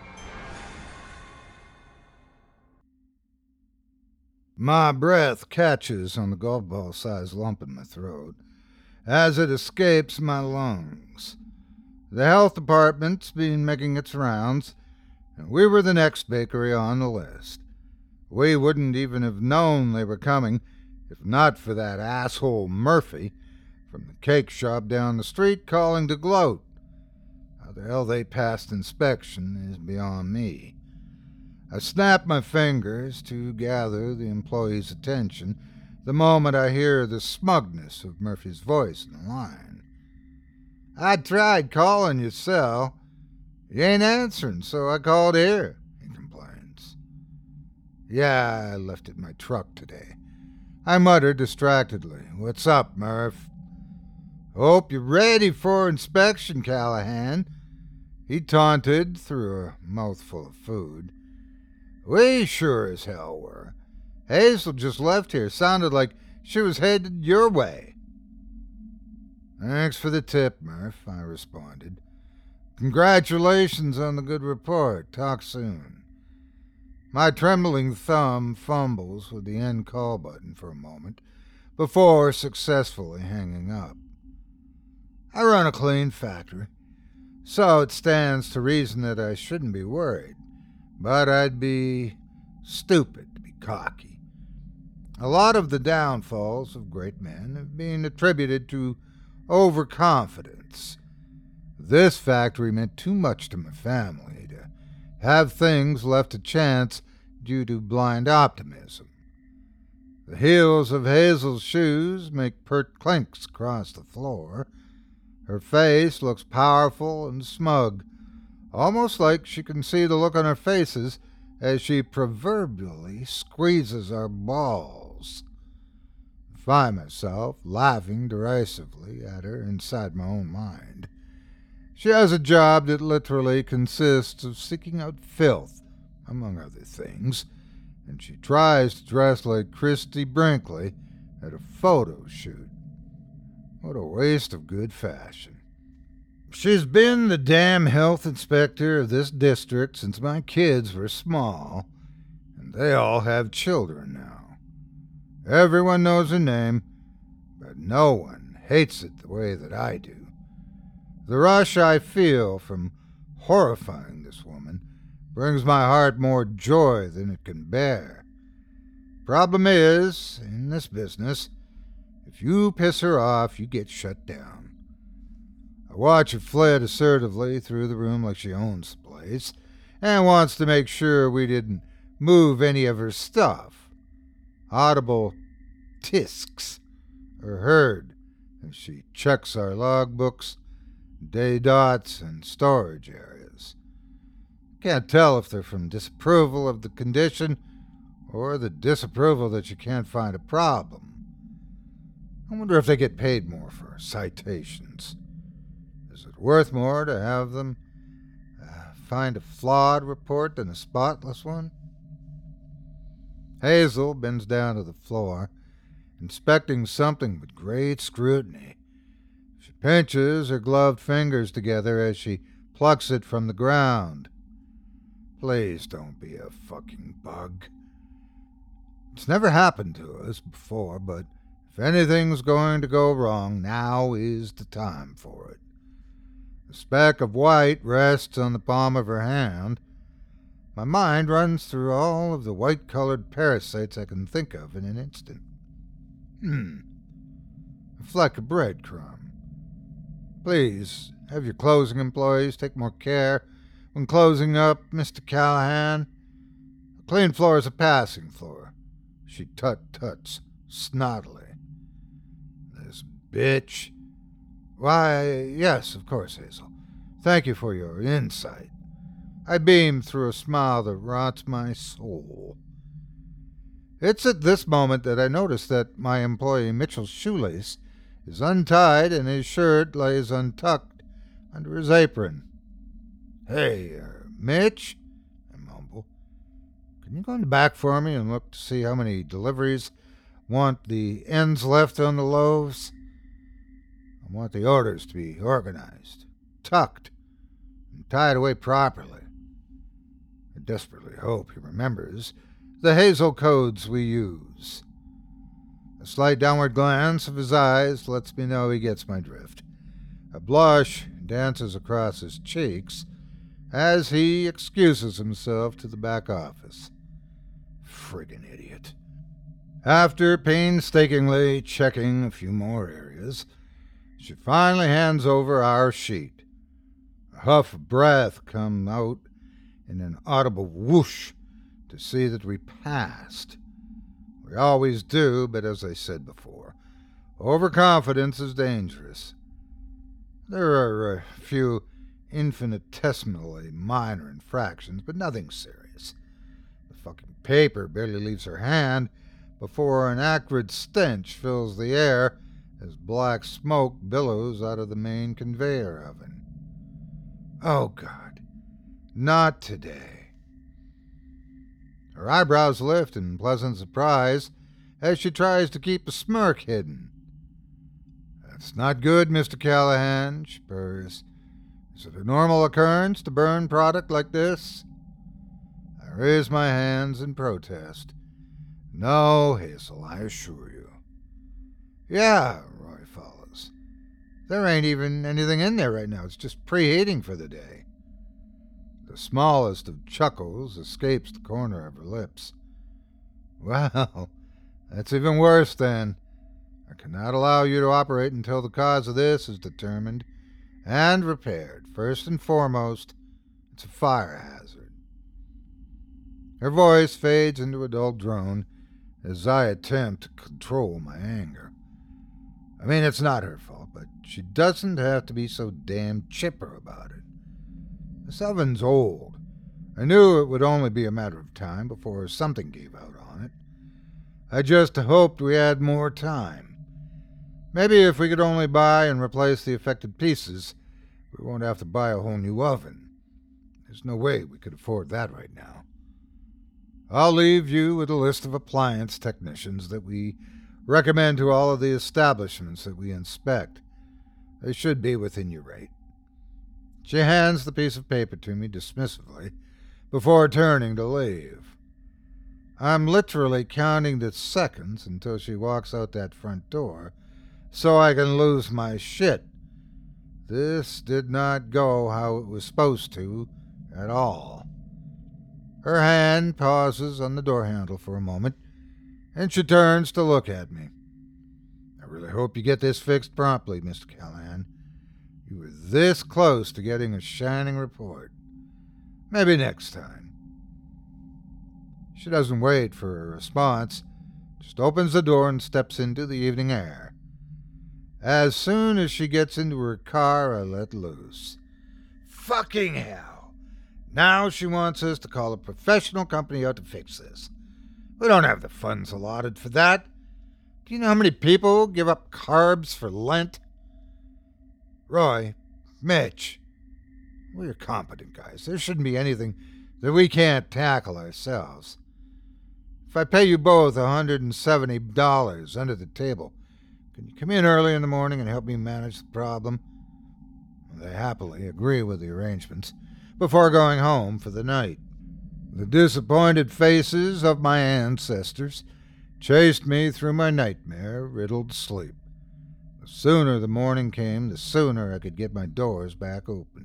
My breath catches on the golf ball-sized lump in my throat as it escapes my lungs. The health department's been making its rounds, and we were the next bakery on the list. We wouldn't even have known they were coming if not for that asshole Murphy from the cake shop down the street calling to gloat. How the hell they passed inspection is beyond me. I snap my fingers to gather the employee's attention the moment I hear the smugness of Murphy's voice in the line. I tried calling you, Sal. You ain't answering, so I called here, he complains. Yeah, I left at my truck today. I muttered distractedly. What's up, Murph? Hope you're ready for inspection, Callahan. He taunted through a mouthful of food. We sure as hell were. Hazel just left here. Sounded like she was headed your way. Thanks for the tip, Murph, I responded. Congratulations on the good report. Talk soon. My trembling thumb fumbles with the end call button for a moment before successfully hanging up. I run a clean factory, so it stands to reason that I shouldn't be worried, but I'd be stupid to be cocky. A lot of the downfalls of great men have been attributed to overconfidence. This factory meant too much to my family to have things left to chance due to blind optimism. The heels of Hazel's shoes make pert clinks across the floor. Her face looks powerful and smug, almost like she can see the look on our faces as she proverbially squeezes our balls. I find myself laughing derisively at her inside my own mind. She has a job that literally consists of seeking out filth, among other things, and she tries to dress like Christy Brinkley at a photo shoot. What a waste of good fashion. She's been the damn health inspector of this district since my kids were small, and they all have children now. Everyone knows her name, but no one hates it the way that I do. The rush I feel from horrifying this woman brings my heart more joy than it can bear. Problem is, in this business, if you piss her off, you get shut down. I watch her flit assertively through the room like she owns the place and wants to make sure we didn't move any of her stuff. Audible tisks are heard as she checks our logbooks, day dots, and storage areas. Can't tell if they're from disapproval of the condition or the disapproval that you can't find a problem. I wonder if they get paid more for citations. Is it worth more to have them uh, find a flawed report than a spotless one? Hazel bends down to the floor, inspecting something with great scrutiny. She pinches her gloved fingers together as she plucks it from the ground. Please don't be a fucking bug. It's never happened to us before, but if anything's going to go wrong, now is the time for it. The speck of white rests on the palm of her hand. My mind runs through all of the white-colored parasites I can think of in an instant. Hmm. A fleck of breadcrumb. Please, have your closing employees take more care when closing up, Mister Callahan. A clean floor is a passing floor. She tut-tuts snottily. This bitch. Why, yes, of course, Hazel. Thank you for your insight. I beam through a smile that rots my soul. It's at this moment that I notice that my employee Mitchell's shoelace is untied and his shirt lays untucked under his apron. Hey, uh, Mitch, I mumble. Can you go in the back for me and look to see how many deliveries want the ends left on the loaves? I want the orders to be organized, tucked, and tied away properly. I desperately hope he remembers the Hazel codes we use. A slight downward glance of his eyes lets me know he gets my drift. A blush dances across his cheeks as he excuses himself to the back office. Friggin' idiot. After painstakingly checking a few more areas, she finally hands over our sheet. A huff of breath comes out in an audible whoosh to see that we passed. We always do, but as I said before, overconfidence is dangerous. There are a few infinitesimally minor infractions, but nothing serious. The fucking paper barely leaves her hand before an acrid stench fills the air as black smoke billows out of the main conveyor oven. Oh, God, not today. Her eyebrows lift in pleasant surprise as she tries to keep a smirk hidden. That's not good, Mister Callahan, she purrs. Is it a normal occurrence to burn product like this? I raise my hands in protest. No, Hazel, I assure you. Yeah, Roy follows. There ain't even anything in there right now. It's just preheating for the day. The smallest of chuckles escapes the corner of her lips. Well, That's even worse, then. I cannot allow you to operate until the cause of this is determined and repaired. First and foremost, it's a fire hazard. Her voice fades into a dull drone as I attempt to control my anger. I mean, it's not her fault, but she doesn't have to be so damn chipper about it. This oven's old. I knew it would only be a matter of time before something gave out on it. I just hoped we had more time. Maybe if we could only buy and replace the affected pieces, we won't have to buy a whole new oven. There's no way we could afford that right now. I'll leave you with a list of appliance technicians that we recommend to all of the establishments that we inspect. They should be within your rate. She hands the piece of paper to me dismissively before turning to leave. I'm literally counting the seconds until she walks out that front door so I can lose my shit. This did not go how it was supposed to at all. Her hand pauses on the door handle for a moment, and she turns to look at me. I really hope you get this fixed promptly, Mister Callahan. You were this close to getting a shining report. Maybe next time. She doesn't wait for a response, just opens the door and steps into the evening air. As soon as she gets into her car, I let loose. Fucking hell! Now she wants us to call a professional company out to fix this. We don't have the funds allotted for that. Do you know how many people give up carbs for Lent? Roy, Mitch, we're competent guys. There shouldn't be anything that we can't tackle ourselves. If I pay you both one hundred seventy dollars under the table, can you come in early in the morning and help me manage the problem? They happily agree with the arrangements before going home for the night. The disappointed faces of my ancestors chased me through my nightmare-riddled sleep. The sooner the morning came, the sooner I could get my doors back open.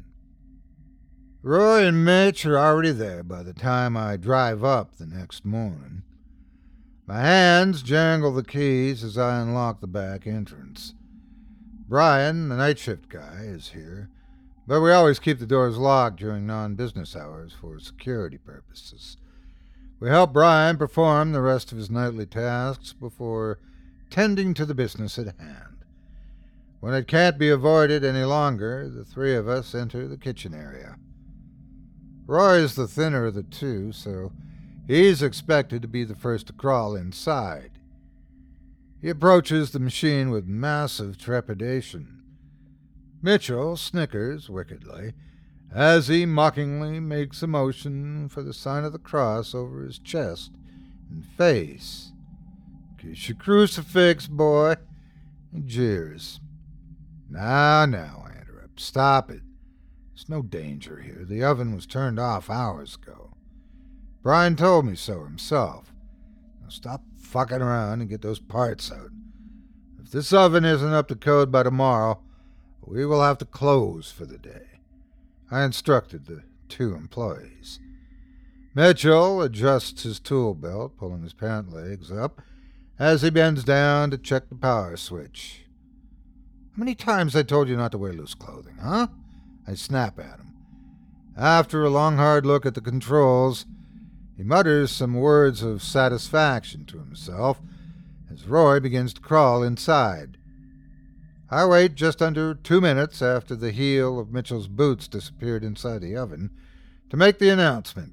Roy and Mitch are already there by the time I drive up the next morning. My hands jangle the keys as I unlock the back entrance. Brian, the night shift guy, is here, but we always keep the doors locked during non-business hours for security purposes. We help Brian perform the rest of his nightly tasks before tending to the business at hand. When it can't be avoided any longer, the three of us enter the kitchen area. Roy is the thinner of the two, so he's expected to be the first to crawl inside. He approaches the machine with massive trepidation. Mitchell snickers wickedly as he mockingly makes a motion for the sign of the cross over his chest and face. "Kiss your crucifix, boy," he jeers. Now, now, I interrupt. Stop it. There's no danger here. The oven was turned off hours ago. Brian told me so himself. Now stop fucking around and get those parts out. If this oven isn't up to code by tomorrow, we will have to close for the day. I instructed the two employees. Mitchell adjusts his tool belt, pulling his pant legs up as he bends down to check the power switch. How many times I told you not to wear loose clothing, huh? I snap at him. After a long hard look at the controls, he mutters some words of satisfaction to himself as Roy begins to crawl inside. I wait just under two minutes after the heel of Mitchell's boots disappeared inside the oven to make the announcement.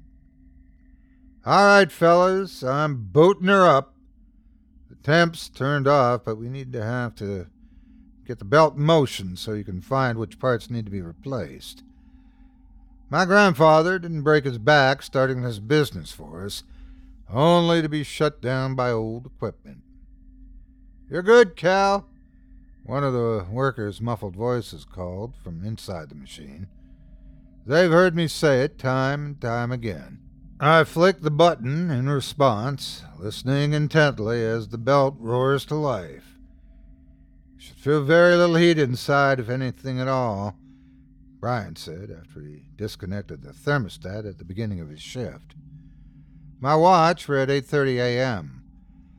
All right, fellas, I'm booting her up. The temp's turned off, but we need to have to get the belt in motion so you can find which parts need to be replaced. My grandfather didn't break his back starting this business for us, only to be shut down by old equipment. You're good, Cal, one of the workers' muffled voices called from inside the machine. They've heard me say it time and time again. I flick the button in response, listening intently as the belt roars to life. Should feel very little heat inside, if anything at all, Brian said after he disconnected the thermostat at the beginning of his shift. My watch read eight thirty a.m.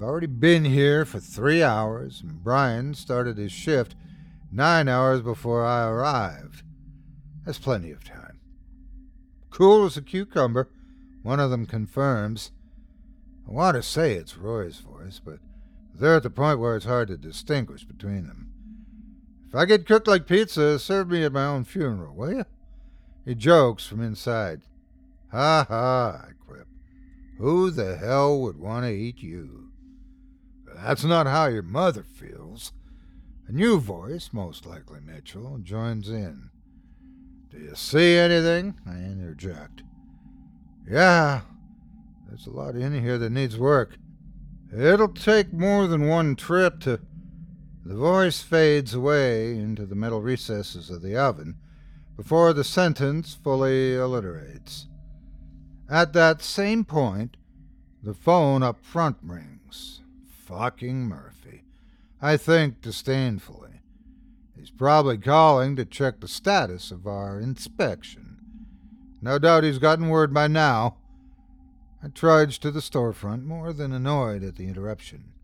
I've already been here for three hours, and Brian started his shift nine hours before I arrived. That's plenty of time. Cool as a cucumber, one of them confirms. I want to say it's Roy's voice, but they're at the point where it's hard to distinguish between them. If I get cooked like pizza, serve me at my own funeral, will you? He jokes from inside. Ha ha, I quip. Who the hell would want to eat you? That's not how your mother feels. A new voice, most likely Mitchell, joins in. Do you see anything? I interject. Yeah, there's a lot in here that needs work. It'll take more than one trip to... The voice fades away into the metal recesses of the oven before the sentence fully alliterates. At that same point, the phone up front rings. Fucking Murphy. I think disdainfully. He's probably calling to check the status of our inspection. No doubt he's gotten word by now. I trudge to the storefront, more than annoyed at the interruption.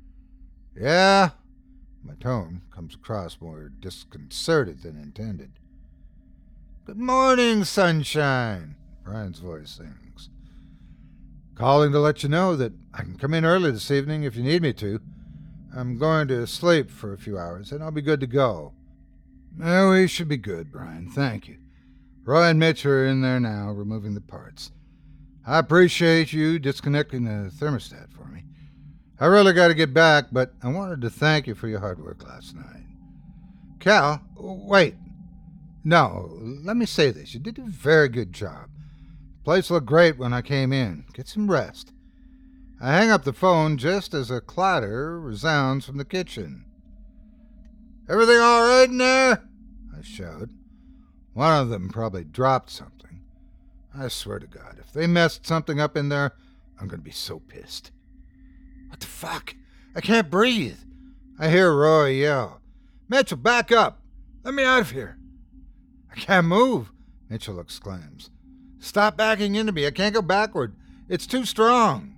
Yeah? My tone comes across more disconcerted than intended. Good morning, sunshine, Brian's voice sings. Calling to let you know that I can come in early this evening if you need me to. I'm going to sleep for a few hours, and I'll be good to go. Oh, we should be good, Brian. Thank you. Roy and Mitch are in there now, removing the parts. I appreciate you disconnecting the thermostat for me. I really got to get back, but I wanted to thank you for your hard work last night. Cal, wait. No, let me say this. You did a very good job. The place looked great when I came in. Get some rest. I hang up the phone just as a clatter resounds from the kitchen. Everything all right in there? I shout. One of them probably dropped something. I swear to God, if they messed something up in there, I'm going to be so pissed. What the fuck? I can't breathe. I hear Roy yell. Mitchell, back up. Let me out of here. I can't move, Mitchell exclaims. Stop backing into me. I can't go backward. It's too strong.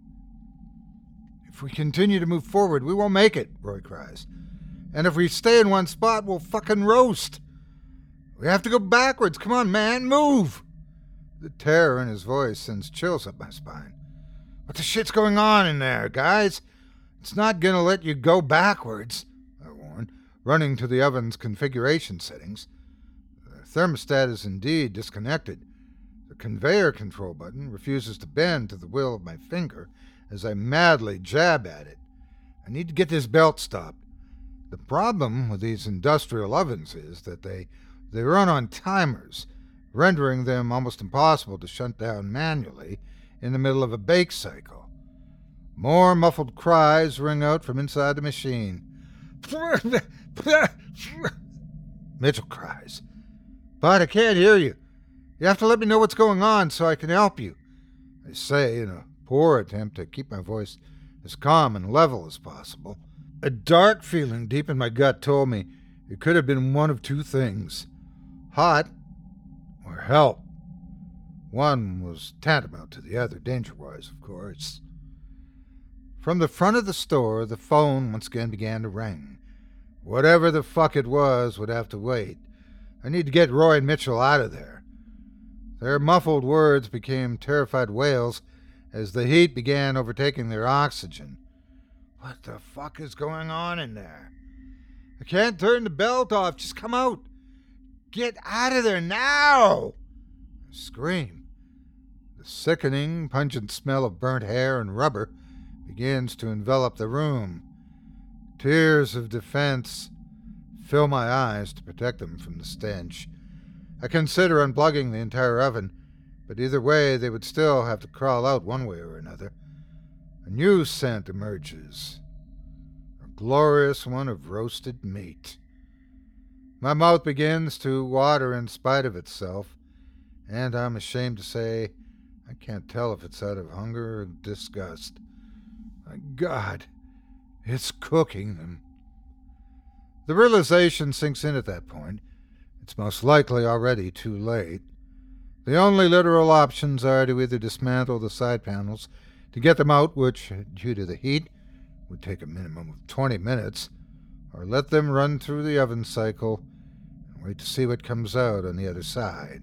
If we continue to move forward, we won't make it, Roy cries. And if we stay in one spot, we'll fucking roast. We have to go backwards. Come on, man, move. The terror in his voice sends chills up my spine. What the shit's going on in there, guys? It's not gonna let you go backwards, I warn, running to the oven's configuration settings. The thermostat is indeed disconnected. The conveyor control button refuses to bend to the will of my finger as I madly jab at it. I need to get this belt stopped. The problem with these industrial ovens is that they, they run on timers, rendering them almost impossible to shut down manually in the middle of a bake cycle. More muffled cries ring out from inside the machine. Mitchell cries. But I can't hear you. You have to let me know what's going on so I can help you, I say in a poor attempt to keep my voice as calm and level as possible. A dark feeling deep in my gut told me it could have been one of two things. Hot or help. One was tantamount to the other, danger-wise, of course. From the front of the store, the phone once again began to ring. Whatever the fuck it was would have to wait. I need to get Roy and Mitchell out of there. Their muffled words became terrified wails as the heat began overtaking their oxygen. What the fuck is going on in there? I can't turn the belt off. Just come out. Get out of there now! I scream. The sickening, pungent smell of burnt hair and rubber begins to envelop the room. Tears of defense fill my eyes to protect them from the stench. I consider unplugging the entire oven, but either way they would still have to crawl out one way or another. A new scent emerges, a glorious one of roasted meat. My mouth begins to water in spite of itself, and I'm ashamed to say I can't tell if it's out of hunger or disgust. My God, it's cooking them. The realization sinks in at that point. It's most likely already too late. The only literal options are to either dismantle the side panels to get them out, which, due to the heat, would take a minimum of twenty minutes, or let them run through the oven cycle and wait to see what comes out on the other side.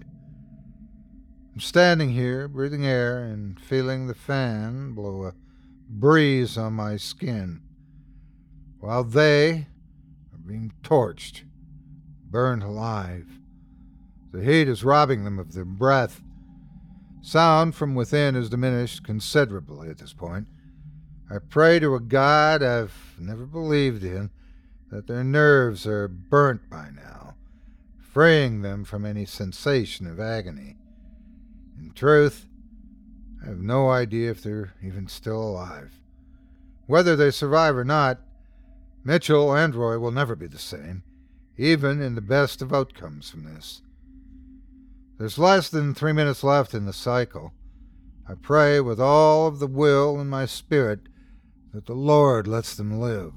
I'm standing here, breathing air and feeling the fan blow a breeze on my skin, while they are being torched, burned alive. The heat is robbing them of their breath. Sound from within is diminished considerably at this point. I pray to a God I've never believed in that their nerves are burnt by now, freeing them from any sensation of agony. In truth, I have no idea if they're even still alive. Whether they survive or not, Mitchell and Roy will never be the same, even in the best of outcomes from this. There's less than three minutes left in the cycle. I pray with all of the will in my spirit that the Lord lets them live.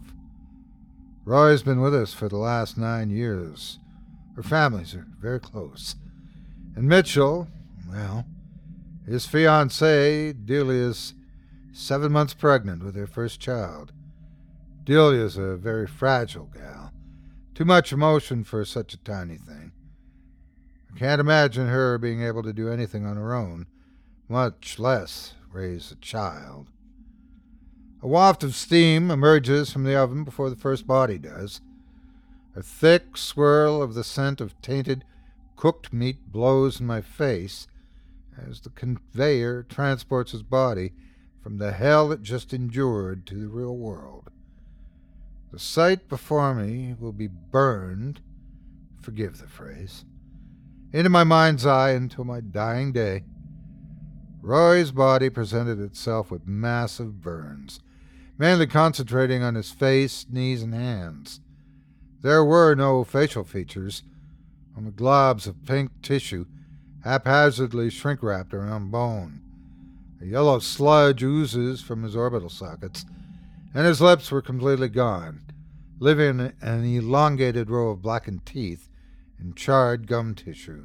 Roy's been with us for the last nine years. Our families are very close. And Mitchell, well, his fiancée, Delia's seven months pregnant with her first child. Delia's a very fragile gal. Too much emotion for such a tiny thing. I can't imagine her being able to do anything on her own, much less raise a child. A waft of steam emerges from the oven before the first body does. A thick swirl of the scent of tainted, cooked meat blows in my face as the conveyor transports his body from the hell it just endured to the real world. The sight before me will be burned, forgive the phrase, into my mind's eye until my dying day. Roy's body presented itself with massive burns, mainly concentrating on his face, knees, and hands. There were no facial features, only globs of pink tissue haphazardly shrink-wrapped around bone. A yellow sludge oozes from his orbital sockets, and his lips were completely gone, leaving an elongated row of blackened teeth and charred gum tissue.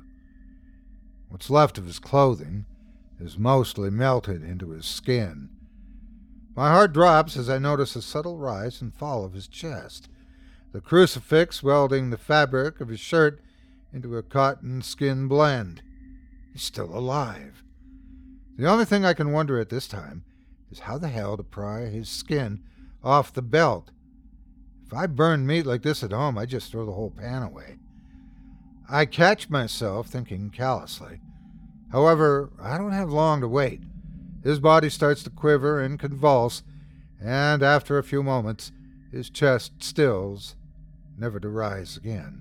What's left of his clothing is mostly melted into his skin. My heart drops as I notice a subtle rise and fall of his chest, the crucifix welding the fabric of his shirt into a cotton-skin blend. He's still alive. The only thing I can wonder at this time is how the hell to pry his skin off the belt. If I burned meat like this at home, I'd just throw the whole pan away. I catch myself thinking callously. However, I don't have long to wait. His body starts to quiver and convulse, and after a few moments, his chest stills, never to rise again.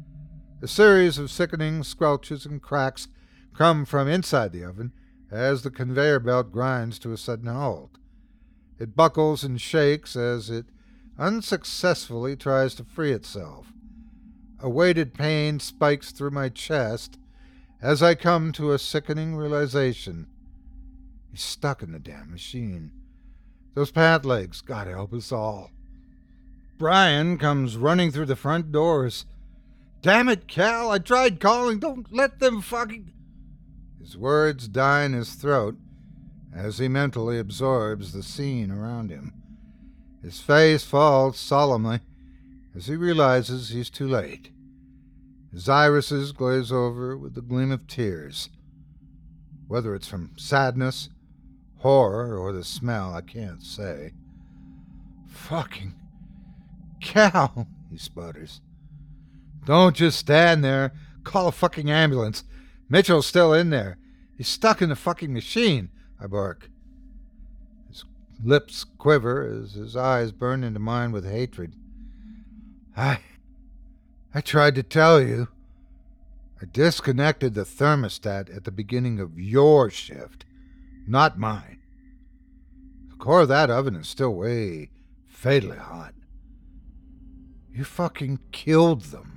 A series of sickening squelches and cracks come from inside the oven as the conveyor belt grinds to a sudden halt. It buckles and shakes as it unsuccessfully tries to free itself. A weighted pain spikes through my chest as I come to a sickening realization. He's stuck in the damn machine. Those pant legs, God help us all. Brian comes running through the front doors. Damn it, Cal, I tried calling. Don't let them fucking... His words die in his throat as he mentally absorbs the scene around him. His face falls solemnly as he realizes he's too late. His irises glaze over with the gleam of tears. Whether it's from sadness, horror, or the smell, I can't say. Fucking Cal, he sputters. Don't just stand there. Call a fucking ambulance. Mitchell's still in there. He's stuck in the fucking machine, I bark. His lips quiver as his eyes burn into mine with hatred. I... I tried to tell you. I disconnected the thermostat at the beginning of your shift, not mine. The core of that oven is still way fatally hot. You fucking killed them.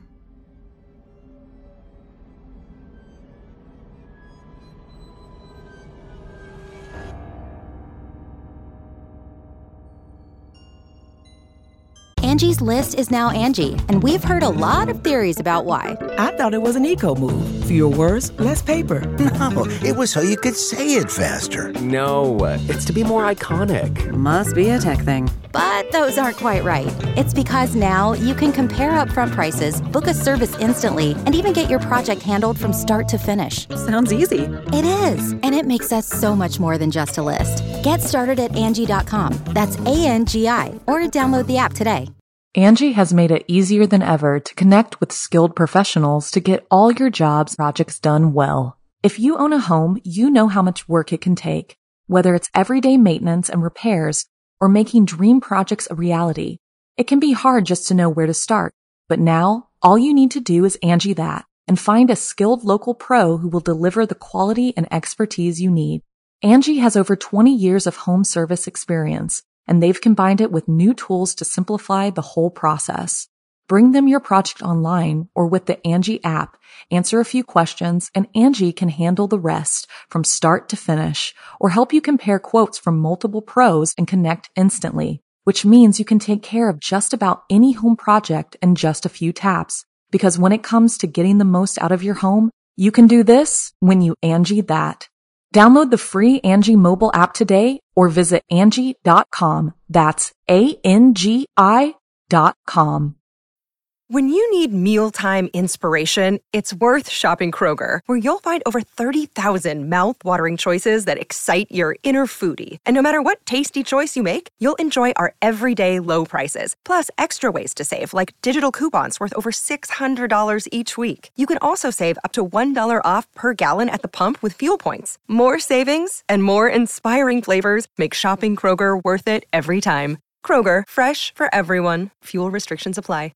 Angie's List is now Angie, and we've heard a lot of theories about why. I thought it was an eco move. Fewer words, less paper. No, it was so you could say it faster. No, it's to be more iconic. Must be a tech thing. But those aren't quite right. It's because now you can compare upfront prices, book a service instantly, and even get your project handled from start to finish. Sounds easy. It is, and it makes us so much more than just a list. Get started at Angie dot com. That's A N G I, or download the app today. Angie has made it easier than ever to connect with skilled professionals to get all your jobs projects done well. If you own a home, you know how much work it can take, whether it's everyday maintenance and repairs or making dream projects a reality. It can be hard just to know where to start, but now all you need to do is Angie that and find a skilled local pro who will deliver the quality and expertise you need. Angie has over twenty years of home service experience, and they've combined it with new tools to simplify the whole process. Bring them your project online or with the Angie app, answer a few questions, and Angie can handle the rest from start to finish, or help you compare quotes from multiple pros and connect instantly, which means you can take care of just about any home project in just a few taps. Because when it comes to getting the most out of your home, you can do this when you Angie that. Download the free Angie mobile app today or visit Angie dot com. That's A N G I dot com. When you need mealtime inspiration, it's worth shopping Kroger, where you'll find over thirty thousand mouth-watering choices that excite your inner foodie. And no matter what tasty choice you make, you'll enjoy our everyday low prices, plus extra ways to save, like digital coupons worth over six hundred dollars each week. You can also save up to one dollar off per gallon at the pump with fuel points. More savings and more inspiring flavors make shopping Kroger worth it every time. Kroger, fresh for everyone. Fuel restrictions apply.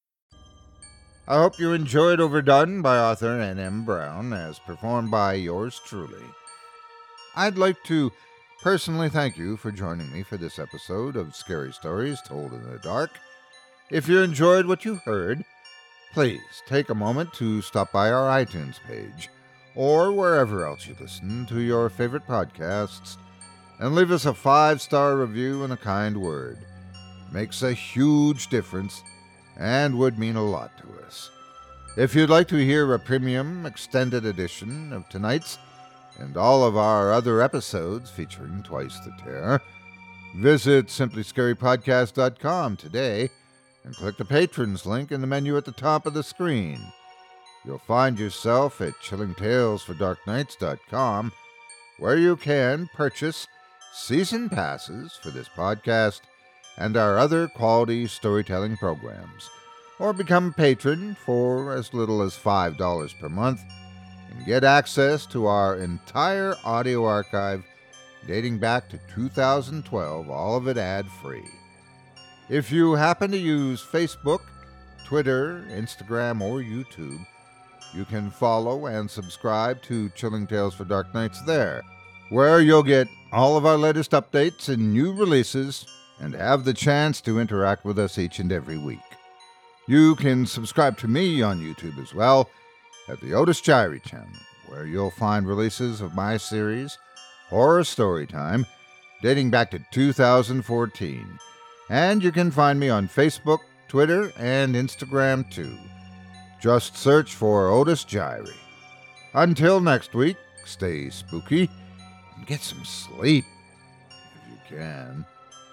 I hope you enjoyed Overdone by author N M Brown, as performed by yours truly. I'd like to personally thank you for joining me for this episode of Scary Stories Told in the Dark. If you enjoyed what you heard, please take a moment to stop by our iTunes page, or wherever else you listen to your favorite podcasts, and leave us a five-star review and a kind word. It makes a huge difference and would mean a lot to us. If you'd like to hear a premium extended edition of tonight's and all of our other episodes featuring Twice the Terror, visit simply scary podcast dot com today and click the Patrons link in the menu at the top of the screen. You'll find yourself at chilling tales for dark nights dot com, where you can purchase season passes for this podcast and our other quality storytelling programs, or become a patron for as little as five dollars per month and get access to our entire audio archive dating back to two thousand twelve, all of it ad-free. If you happen to use Facebook, Twitter, Instagram, or YouTube, you can follow and subscribe to Chilling Tales for Dark Nights there, where you'll get all of our latest updates and new releases and have the chance to interact with us each and every week. You can subscribe to me on YouTube as well at the Otis Jiry channel, where you'll find releases of my series, Horror Storytime, dating back to two thousand fourteen. And you can find me on Facebook, Twitter, and Instagram too. Just search for Otis Jiry. Until next week, stay spooky and get some sleep, if you can.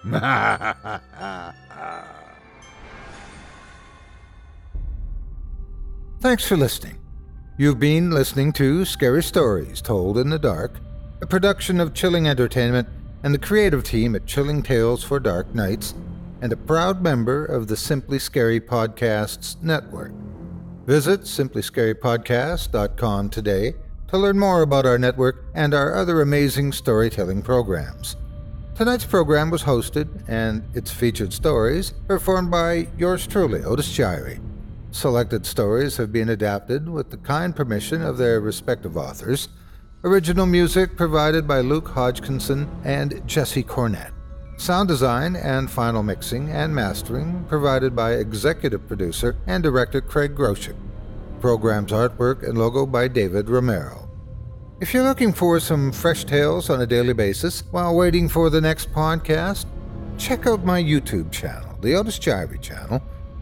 Thanks for listening. You've been listening to Scary Stories Told in the Dark, a production of Chilling Entertainment and the creative team at Chilling Tales for Dark Nights, and a proud member of the Simply Scary Podcasts Network. Visit simply scary podcast dot com today to learn more about our network and our other amazing storytelling programs. Tonight's program was hosted, and its featured stories performed by yours truly, Otis Jiry. Selected stories have been adapted with the kind permission of their respective authors. Original music provided by Luke Hodgkinson and Jesse Cornett. Sound design and final mixing and mastering provided by executive producer and director Craig Groshek. Program's artwork and logo by David Romero. If you're looking for some fresh tales on a daily basis while waiting for the next podcast, check out my YouTube channel, the Otis Jiry channel,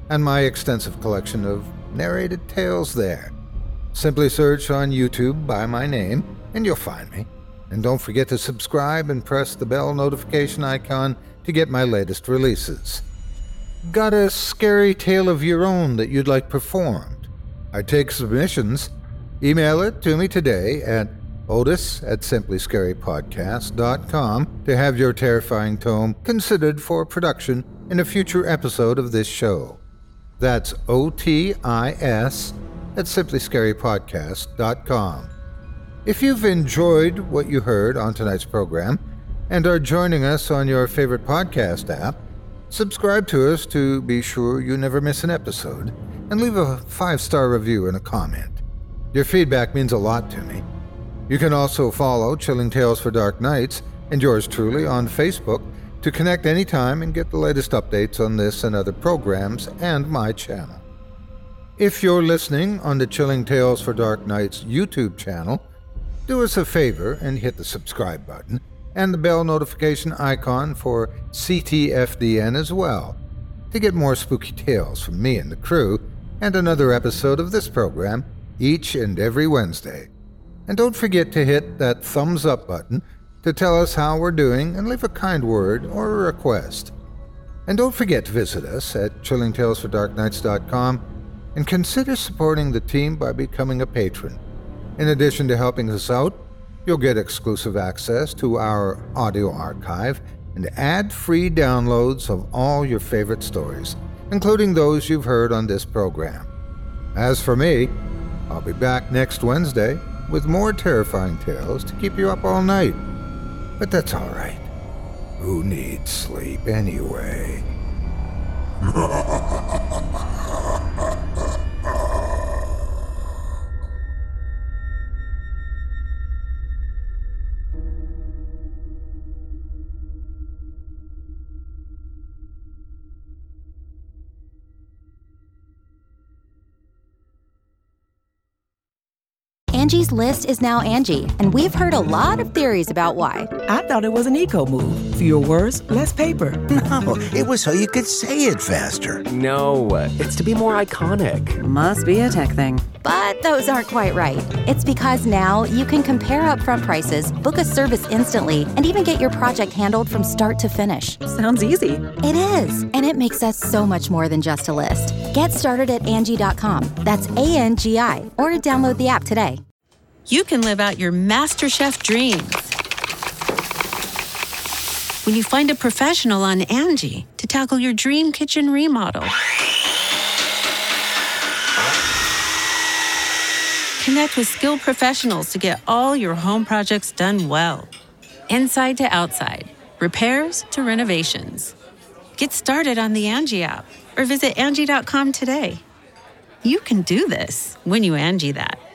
and my extensive collection of narrated tales there. Simply search on YouTube by my name, and you'll find me. And don't forget to subscribe and press the bell notification icon to get my latest releases. Got a scary tale of your own that you'd like performed? I take submissions. Email it to me today at otis at simply scary podcast dot com to have your terrifying tome considered for production in a future episode of this show. That's O T I S at simply scary podcast dot com. If you've enjoyed what you heard on tonight's program and are joining us on your favorite podcast app, subscribe to us to be sure you never miss an episode, and leave a five-star review and a comment. Your feedback means a lot to me. You can also follow Chilling Tales for Dark Nights and yours truly on Facebook to connect anytime and get the latest updates on this and other programs and my channel. If you're listening on the Chilling Tales for Dark Nights YouTube channel, do us a favor and hit the subscribe button and the bell notification icon for C T F D N as well to get more spooky tales from me and the crew and another episode of this program each and every Wednesday. And don't forget to hit that thumbs up button to tell us how we're doing and leave a kind word or a request. And don't forget to visit us at chilling tales for dark nights dot com and consider supporting the team by becoming a patron. In addition to helping us out, you'll get exclusive access to our audio archive and ad-free downloads of all your favorite stories, including those you've heard on this program. As for me, I'll be back next Wednesday with more terrifying tales to keep you up all night. But that's all right. Who needs sleep anyway? Angie's List is now Angie, and we've heard a lot of theories about why. I thought it was an eco move. Fewer words, less paper. No, it was so you could say it faster. No, it's to be more iconic. Must be a tech thing. But those aren't quite right. It's because now you can compare upfront prices, book a service instantly, and even get your project handled from start to finish. Sounds easy. It is, and it makes us so much more than just a list. Get started at Angie dot com. That's A N G I, or download the app today. You can live out your MasterChef dreams when you find a professional on Angie to tackle your dream kitchen remodel. Connect with skilled professionals to get all your home projects done well. Inside to outside, repairs to renovations. Get started on the Angie app or visit Angie dot com today. You can do this when you Angie that.